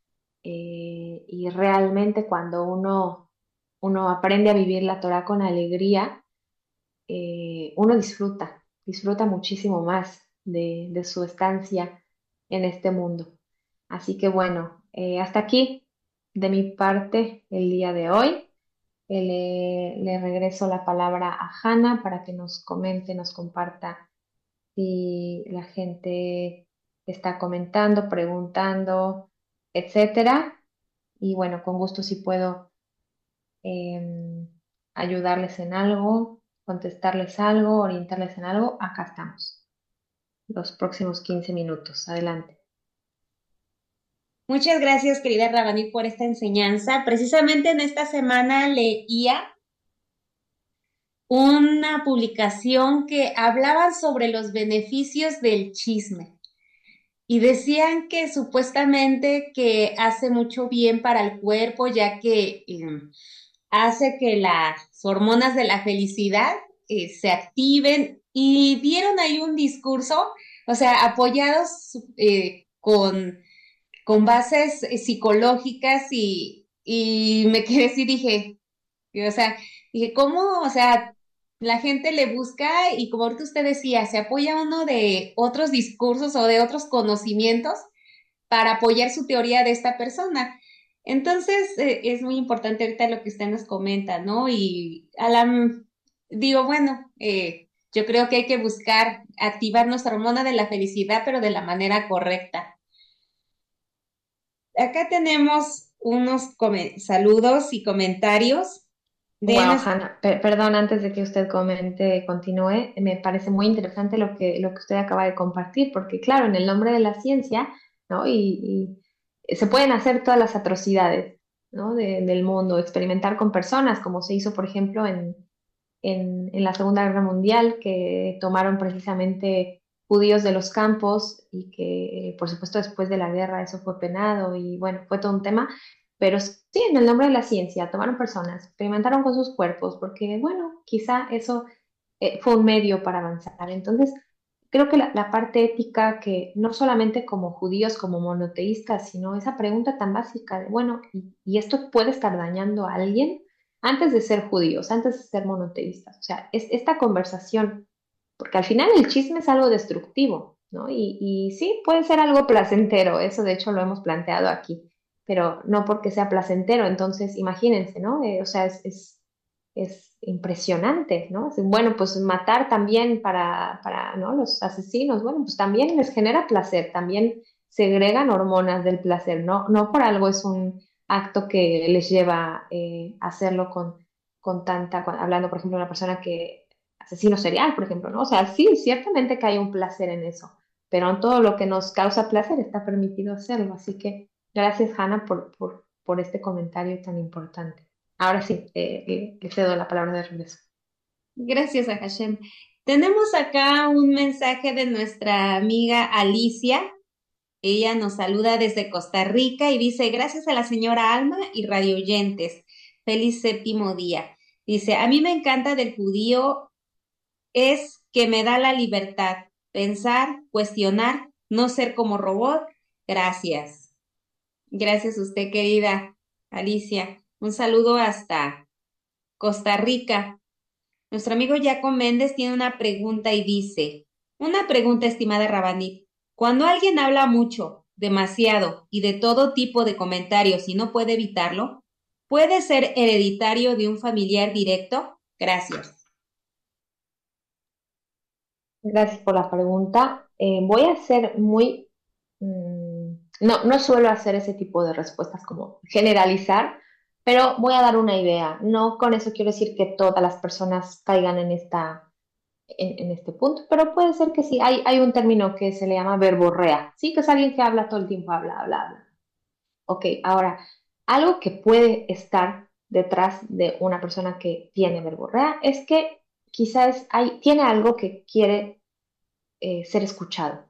Eh, y realmente cuando uno, uno aprende a vivir la Torah con alegría, eh, uno disfruta, disfruta muchísimo más de, de su estancia en este mundo. Así que bueno, eh, hasta aquí de mi parte el día de hoy. Eh, le, le regreso la palabra a Hanna para que nos comente, nos comparta si la gente está comentando, preguntando, etcétera. Y bueno, con gusto si puedo em, ayudarles en algo, contestarles algo, orientarles en algo, acá estamos. Los próximos quince minutos. Adelante. Muchas gracias, querida Rabanit, por esta enseñanza. Precisamente en esta semana leía una publicación que hablaba sobre los beneficios del chisme y decían que supuestamente que hace mucho bien para el cuerpo, ya que eh, hace que las hormonas de la felicidad eh, se activen y dieron ahí un discurso, o sea, apoyados eh, con, con bases eh, psicológicas y, y me quedé así, dije, o sea, dije, ¿cómo? O sea, la gente le busca y como ahorita usted decía, se apoya uno de otros discursos o de otros conocimientos para apoyar su teoría de esta persona. Entonces, eh, es muy importante ahorita lo que usted nos comenta, ¿no? Y a la, digo, bueno, eh, yo creo que hay que buscar activar nuestra hormona de la felicidad, pero de la manera correcta. Acá tenemos unos come- saludos y comentarios de Wow, nuestra... Hanna, per- perdón, antes de que usted comente, continúe, me parece muy interesante lo que, lo que usted acaba de compartir, porque claro, en el nombre de la ciencia, ¿no? Y, y se pueden hacer todas las atrocidades, ¿no? de- del mundo, experimentar con personas, como se hizo, por ejemplo, en, en, en la Segunda Guerra Mundial, que tomaron precisamente judíos de los campos y que, por supuesto, después de la guerra eso fue penado y bueno, fue todo un tema, pero sí, en el nombre de la ciencia, tomaron personas, experimentaron con sus cuerpos, porque bueno, quizá eso eh, fue un medio para avanzar. Entonces, creo que la, la parte ética, que no solamente como judíos, como monoteístas, sino esa pregunta tan básica de, bueno, ¿y, y esto puede estar dañando a alguien? Antes de ser judíos, antes de ser monoteístas. O sea, es esta conversación, porque al final el chisme es algo destructivo, ¿no? Y, y sí, puede ser algo placentero, eso de hecho lo hemos planteado aquí, pero no porque sea placentero, entonces imagínense, ¿no? Eh, o sea, es, es, es impresionante, ¿no? Es, bueno, pues matar también para, para, ¿no? Los asesinos, bueno, pues también les genera placer, también segregan hormonas del placer, ¿no? No por algo es un acto que les lleva eh, a hacerlo con, con tanta, con- hablando por ejemplo de una persona que, asesino serial, por ejemplo, ¿no? O sea, sí, ciertamente que hay un placer en eso, pero en todo lo que nos causa placer está permitido hacerlo, así que gracias, Hannah, por, por, por este comentario tan importante. Ahora sí, eh, eh, le cedo la palabra de regreso. Gracias a Hashem. Tenemos acá un mensaje de nuestra amiga Alicia. Ella nos saluda desde Costa Rica y dice, gracias a la señora Alma y radio oyentes. Feliz séptimo día. Dice, a mí me encanta del judío es que me da la libertad, pensar, cuestionar, no ser como robot. Gracias. Gracias a usted, querida Alicia. Un saludo hasta Costa Rica. Nuestro amigo Jaco Méndez tiene una pregunta y dice, una pregunta, estimada Rabanit. Cuando alguien habla mucho, demasiado y de todo tipo de comentarios y no puede evitarlo, ¿puede ser hereditario de un familiar directo? Gracias. Gracias por la pregunta. Eh, voy a ser muy... mm, no, no suelo hacer ese tipo de respuestas como generalizar, pero voy a dar una idea. No con eso quiero decir que todas las personas caigan en esta, en, en este punto, pero puede ser que sí. Hay, hay un término que se le llama verborrea, ¿sí? Que es alguien que habla todo el tiempo, habla, habla, habla. Ok, ahora, algo que puede estar detrás de una persona que tiene verborrea es que quizás hay, tiene algo que quiere eh, ser escuchado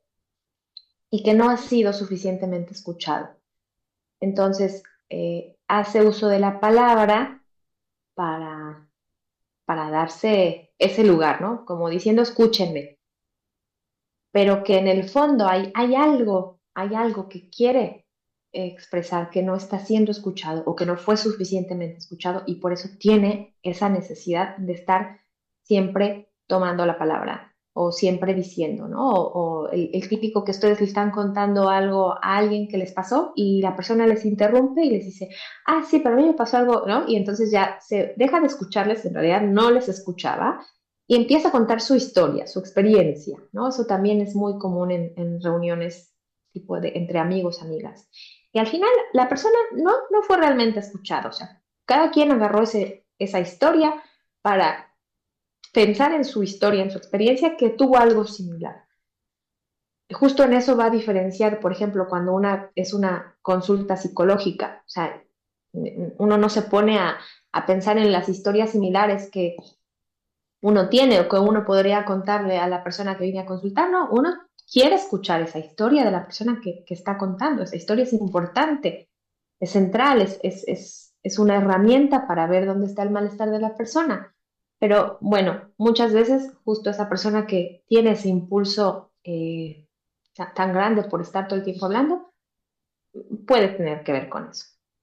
y que no ha sido suficientemente escuchado. Entonces, eh, hace uso de la palabra para, para darse ese lugar, ¿no? Como diciendo, escúchenme, pero que en el fondo hay, hay algo, hay algo que quiere expresar que no está siendo escuchado o que no fue suficientemente escuchado y por eso tiene esa necesidad de estar siempre tomando la palabra o siempre diciendo, ¿no? O, o el, el típico que ustedes le están contando algo a alguien que les pasó y la persona les interrumpe y les dice, ah, sí, pero a mí me pasó algo, ¿no? Y entonces ya se deja de escucharles, en realidad no les escuchaba y empieza a contar su historia, su experiencia, ¿no? Eso también es muy común en, en reuniones tipo de entre amigos, amigas. Y al final la persona no, no fue realmente escuchada, o sea, cada quien agarró ese, esa historia para pensar en su historia, en su experiencia, que tuvo algo similar. Justo en eso va a diferenciar, por ejemplo, cuando una es una consulta psicológica, o sea, uno no se pone a, a pensar en las historias similares que uno tiene o que uno podría contarle a la persona que viene a consultar, no, uno quiere escuchar esa historia de la persona que, que está contando, esa historia es importante, es central, es, es, es, es una herramienta para ver dónde está el malestar de la persona. Pero bueno, muchas veces justo esa persona que tiene ese impulso eh, tan grande por estar todo el tiempo hablando, puede tener que ver con eso.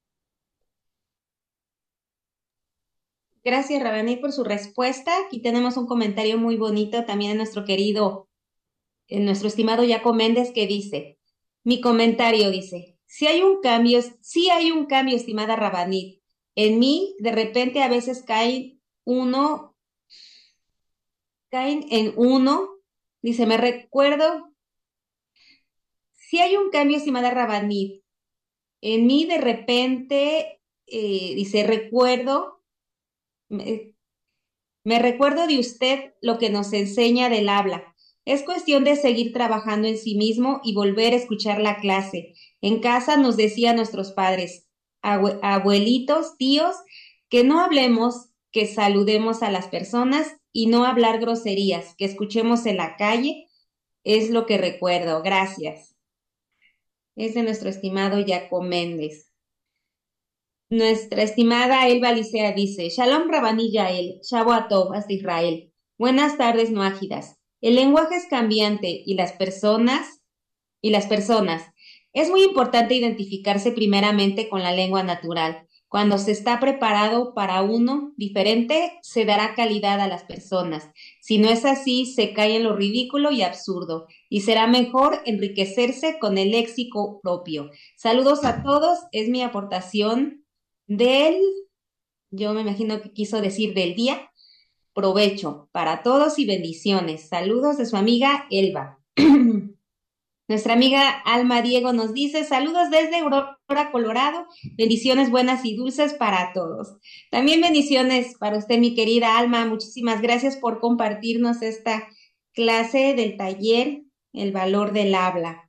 Gracias, Rabanit, por su respuesta. Aquí tenemos un comentario muy bonito también de nuestro querido, eh, nuestro estimado Jaco Méndez, que dice, mi comentario dice, si hay un cambio, sí hay un cambio, estimada Rabanit. En mí, de repente, a veces caen uno, caen en uno, dice, me recuerdo, si hay un cambio, estimada Rabanit. En mí, de repente, eh, dice, recuerdo, me, Me recuerdo de usted lo que nos enseña del habla. Es cuestión de seguir trabajando en sí mismo y volver a escuchar la clase. En casa nos decían nuestros padres, abue- abuelitos, tíos, que no hablemos, que saludemos a las personas y no hablar groserías, que escuchemos en la calle. Es lo que recuerdo. Gracias. Es de nuestro estimado Jaco Méndez. Nuestra estimada Elba Licea dice, Shalom Rabani Yael, Shavuot Tov hasta Israel. Buenas tardes, no ágidas. El lenguaje es cambiante y las personas, y las personas. Es muy importante identificarse primeramente con la lengua natural. Cuando se está preparado para uno diferente, se dará calidad a las personas. Si no es así, se cae en lo ridículo y absurdo, y será mejor enriquecerse con el léxico propio. Saludos a todos, es mi aportación del, yo me imagino que quiso decir del día, provecho para todos y bendiciones. Saludos de su amiga Elba. Nuestra amiga Alma Diego nos dice, saludos desde Aurora, Colorado, bendiciones buenas y dulces para todos. También bendiciones para usted, mi querida Alma, muchísimas gracias por compartirnos esta clase del taller, el valor del habla.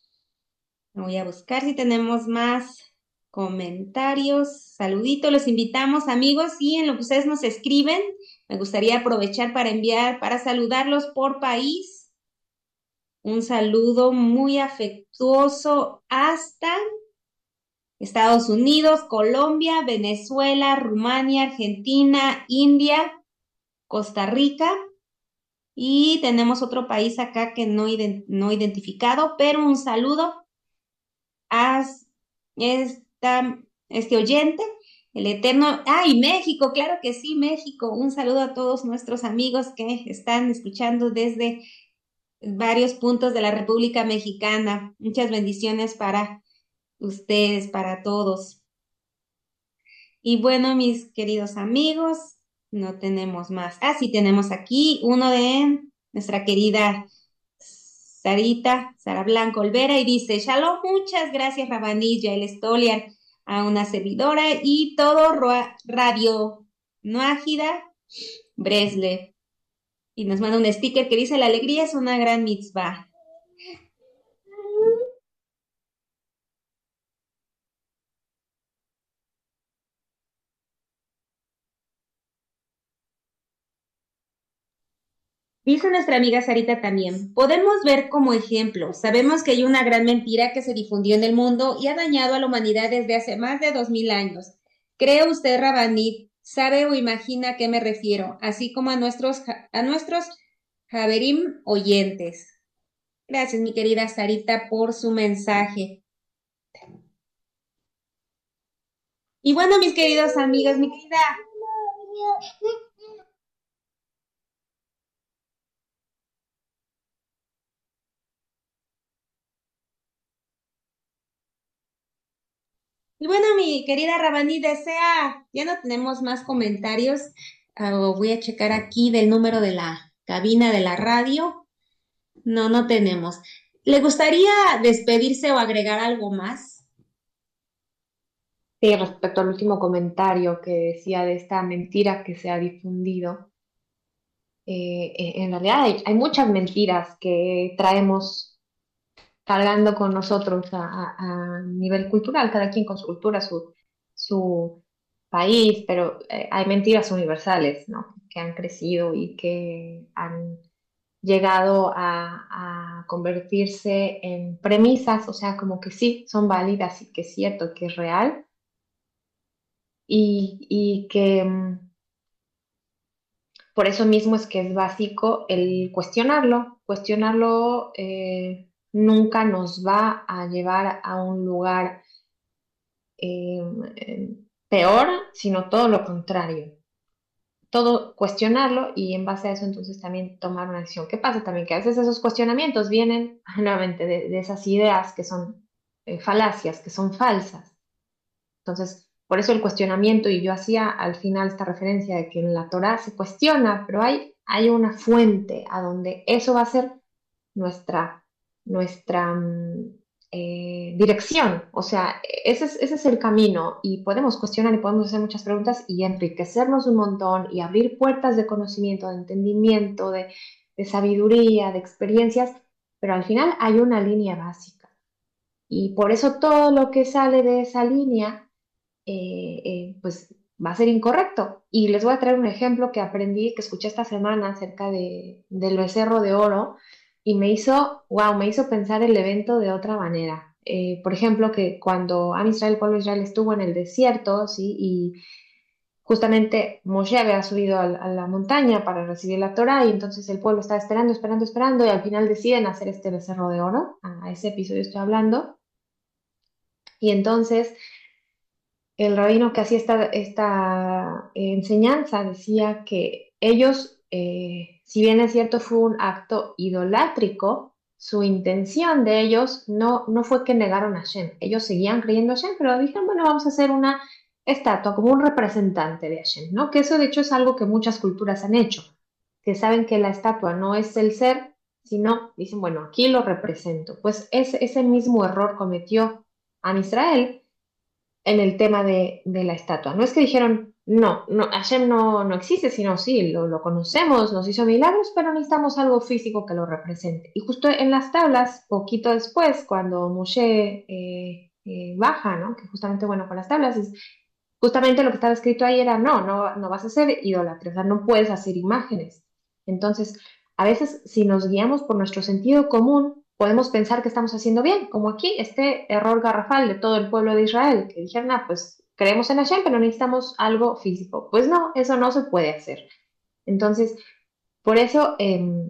Voy a buscar si tenemos más comentarios, saluditos, los invitamos amigos y en lo que ustedes nos escriben, me gustaría aprovechar para enviar, para saludarlos por país, un saludo muy afectuoso hasta Estados Unidos, Colombia, Venezuela, Rumania, Argentina, India, Costa Rica, Y tenemos otro país acá que no, ident- no identificado, pero un saludo a esta, este oyente, el eterno. ¡Ay, México! Claro que sí, México. Un saludo a todos nuestros amigos que están escuchando desde varios puntos de la República Mexicana. Muchas bendiciones para ustedes, para todos. Y bueno, mis queridos amigos, no tenemos más. Ah, sí, tenemos aquí uno de nuestra querida Sarita, Sara Blanco Olvera, y dice: Shalom, muchas gracias, Rabanilla, el Stoliar, a una servidora y todo Roa- Radio Noágida, Bresle. Y nos manda un sticker que dice: la alegría es una gran mitzvah. Dice nuestra amiga Sarita también: podemos ver como ejemplo, sabemos que hay una gran mentira que se difundió en el mundo y ha dañado a la humanidad desde hace más de dos mil años. ¿Cree usted, Rabanit, sabe o imagina a qué me refiero, así como a nuestros, a nuestros Javerim oyentes? Gracias, mi querida Sarita, por su mensaje. Y bueno, mis queridos amigos, mi querida Y bueno, mi querida Rabani, desea, ya no tenemos más comentarios. Ah, voy a checar aquí del número de la cabina de la radio. No, no tenemos. ¿Le gustaría despedirse o agregar algo más? Sí, respecto al último comentario que decía de esta mentira que se ha difundido, eh, eh, en realidad hay, hay muchas mentiras que traemos cargando con nosotros a, a- a nivel cultural, cada quien con su cultura, su, su país, pero eh, hay mentiras universales, ¿no? Que han crecido y que han llegado a, a convertirse en premisas, o sea, como que sí, son válidas y que es cierto, que es real y, y que mm, por eso mismo es que es básico el cuestionarlo. Cuestionarlo eh, nunca nos va a llevar a un lugar eh, eh, peor, sino todo lo contrario. Todo cuestionarlo y en base a eso entonces también tomar una decisión. ¿Qué pasa también? Que a veces esos cuestionamientos vienen nuevamente de, de esas ideas que son eh, falacias, que son falsas. Entonces, por eso el cuestionamiento, y yo hacía al final esta referencia de que en la Torá se cuestiona, pero hay, hay una fuente a donde eso va a ser nuestra, nuestra mm, eh, dirección. O sea, ese es, ese es el camino y podemos cuestionar y podemos hacer muchas preguntas y enriquecernos un montón y abrir puertas de conocimiento, de entendimiento, de, de sabiduría, de experiencias, pero al final hay una línea básica. Y por eso todo lo que sale de esa línea eh, eh, pues va a ser incorrecto. Y les voy a traer un ejemplo que aprendí, que escuché esta semana acerca de, del becerro de oro y me hizo, wow, me hizo pensar el evento de otra manera. Eh, por ejemplo, que cuando Am Israel, el pueblo de Israel estuvo en el desierto, ¿sí? Y justamente Moshe había subido a, la a la montaña para recibir la Torá y entonces el pueblo estaba esperando, esperando, esperando y al final deciden hacer este becerro de oro. A ese episodio estoy hablando. Y entonces el rabino que hacía esta, esta eh, enseñanza decía que ellos, eh, si bien es cierto fue un acto idolátrico, su intención de ellos no, no fue que negaron a Hashem. Ellos seguían creyendo a Hashem, pero dijeron, bueno, vamos a hacer una estatua como un representante de Hashem, ¿no? Que eso de hecho es algo que muchas culturas han hecho, que saben que la estatua no es el ser, sino dicen, bueno, aquí lo represento. Pues ese, ese mismo error cometió a Israel en el tema de, de la estatua. No es que dijeron, no, no Hashem no, no existe, sino sí, lo, lo conocemos, nos hizo milagros, pero necesitamos algo físico que lo represente. Y justo en las tablas, poquito después, cuando Moshe eh, eh, baja, ¿no? Que justamente, bueno, con las tablas, es, justamente lo que estaba escrito ahí era, no, no, no vas a ser idólatra, o sea, no puedes hacer imágenes. Entonces, a veces, si nos guiamos por nuestro sentido común, podemos pensar que estamos haciendo bien, como aquí, este error garrafal de todo el pueblo de Israel, que dijeron, ah, pues creemos en Hashem, pero necesitamos algo físico. Pues no, eso no se puede hacer. Entonces, por eso eh,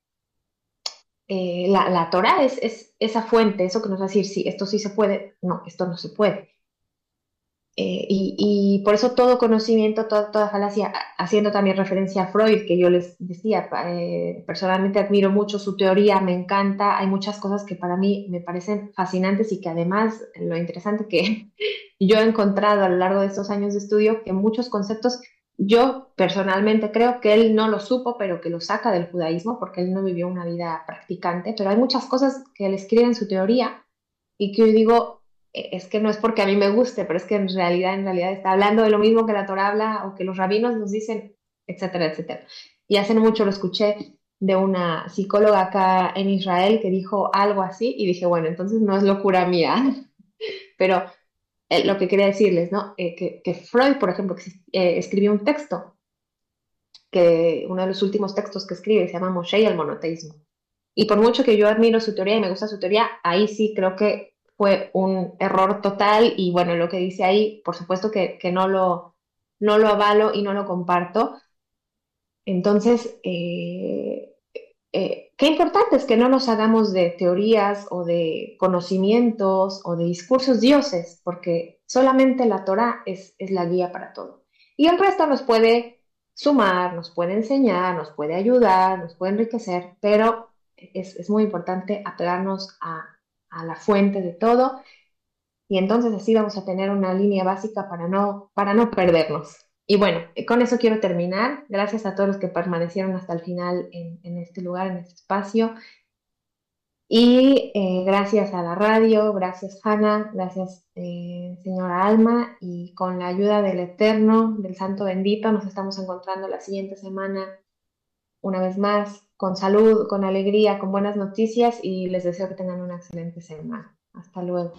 eh, la, la Torah es, es esa fuente, eso que nos va a decir, sí, esto sí se puede, no, esto no se puede. Eh, y, y por eso todo conocimiento, toda, toda falacia, haciendo también referencia a Freud, que yo les decía, eh, personalmente admiro mucho su teoría, me encanta, hay muchas cosas que para mí me parecen fascinantes y que además lo interesante que yo he encontrado a lo largo de estos años de estudio, que muchos conceptos, yo personalmente creo que él no lo supo, pero que lo saca del judaísmo, porque él no vivió una vida practicante, pero hay muchas cosas que él escribe en su teoría y que yo digo, es que no es porque a mí me guste, pero es que en realidad, en realidad está hablando de lo mismo que la Torah habla o que los rabinos nos dicen, etcétera, etcétera. Y hace no mucho lo escuché de una psicóloga acá en Israel que dijo algo así y dije, bueno, entonces no es locura mía, pero eh, lo que quería decirles, ¿no? Eh, que, que, Freud, por ejemplo, eh, escribió un texto, que uno de los últimos textos que escribe se llama Moshe y el monoteísmo. Y por mucho que yo admiro su teoría y me gusta su teoría, ahí sí creo que fue un error total y bueno, lo que dice ahí, por supuesto que, que no, lo, no lo avalo y no lo comparto. Entonces, eh, eh, qué importante es que no nos hagamos de teorías o de conocimientos o de discursos dioses, porque solamente la Torah es, es la guía para todo. Y el resto nos puede sumar, nos puede enseñar, nos puede ayudar, nos puede enriquecer, pero es, es muy importante apegarnos a, a la fuente de todo y entonces así vamos a tener una línea básica para no, para no perdernos. Y bueno, con eso quiero terminar. Gracias a todos los que permanecieron hasta el final en, en este lugar, en este espacio. Y eh, gracias a la radio, gracias Hanna, gracias eh, señora Alma. Y con la ayuda del Eterno, del Santo Bendito, nos estamos encontrando la siguiente semana una vez más, con salud, con alegría, con buenas noticias y les deseo que tengan una excelente semana. Hasta luego.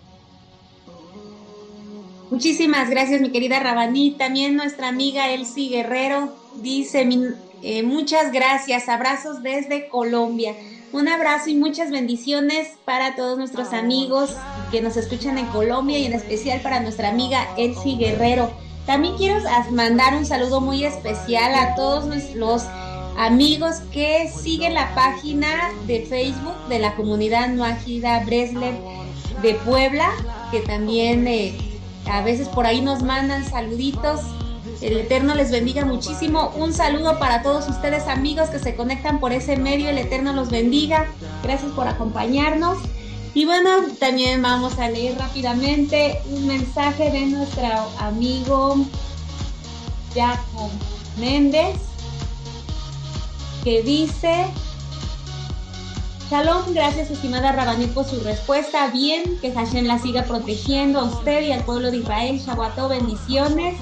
Muchísimas gracias, mi querida Rabanit. También nuestra amiga Elsie Guerrero dice, eh, muchas gracias, abrazos desde Colombia. Un abrazo y muchas bendiciones para todos nuestros amigos que nos escuchan en Colombia y en especial para nuestra amiga Elsie Guerrero. También quiero mandar un saludo muy especial a todos los amigos que siguen la página de Facebook de la comunidad Nuajida Breslev de Puebla, que también eh, a veces por ahí nos mandan saluditos. El Eterno les bendiga muchísimo. Un saludo para todos ustedes, amigos, que se conectan por ese medio. El Eterno los bendiga. Gracias por acompañarnos. Y bueno, también vamos a leer rápidamente un mensaje de nuestro amigo Jacob Méndez, que dice: Shalom, gracias estimada Rabanit por su respuesta. Bien, que Hashem la siga protegiendo a usted y al pueblo de Israel. Shavuot, bendiciones.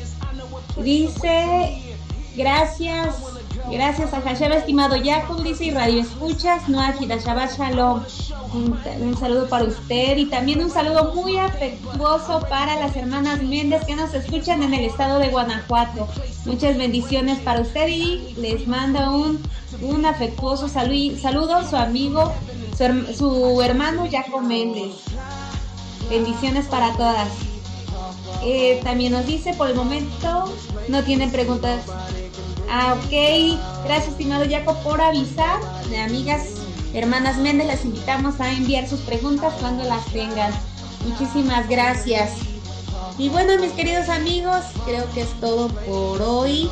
Dice, gracias, gracias a Hashem, estimado Jacob, dice, y radio escuchas, Nuajida, Shabbat Shalom. Un, un saludo para usted y también un saludo muy afectuoso para las hermanas Méndez que nos escuchan en el estado de Guanajuato. Muchas bendiciones para usted y les manda un, un afectuoso saludo, saludo su amigo, su, su hermano Jacob Méndez. Bendiciones para todas. Eh, también nos dice, por el momento no tienen preguntas. Ah, ok. Gracias, estimado Jacob, por avisar. De amigas, hermanas Méndez, las invitamos a enviar sus preguntas cuando las tengan. Muchísimas gracias. Y bueno, mis queridos amigos, creo que es todo por hoy.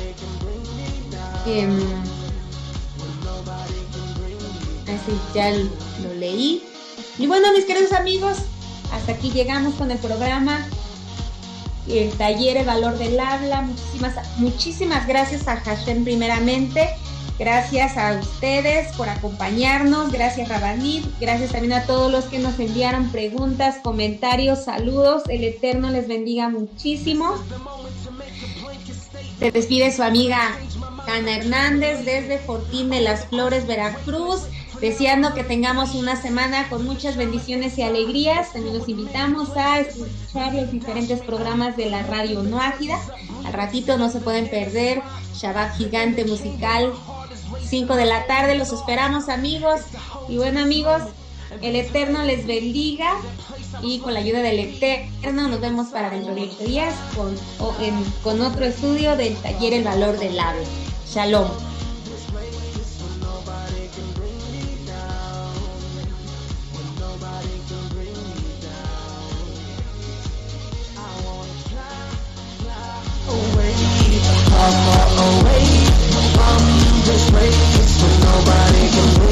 Eh, así ya lo leí. Y bueno, mis queridos amigos, hasta aquí llegamos con el programa, el taller El Valor del Habla. Muchísimas, muchísimas gracias a Hashem primeramente. Gracias a ustedes por acompañarnos. Gracias, Rabanit. Gracias también a todos los que nos enviaron preguntas, comentarios, saludos. El Eterno les bendiga muchísimo. Se despide su amiga Ana Hernández desde Fortín de las Flores, Veracruz, deseando que tengamos una semana con muchas bendiciones y alegrías. También los invitamos a escuchar los diferentes programas de la radio Nuajida. Al ratito no se pueden perder Shabbat Gigante Musical, cinco de la tarde. Los esperamos, amigos. Y bueno, amigos, el Eterno les bendiga. Y con la ayuda del Eterno nos vemos para dentro de ocho días con, o en, con otro estudio del taller El Valor del Habla. Shalom. far, far away from this place where nobody can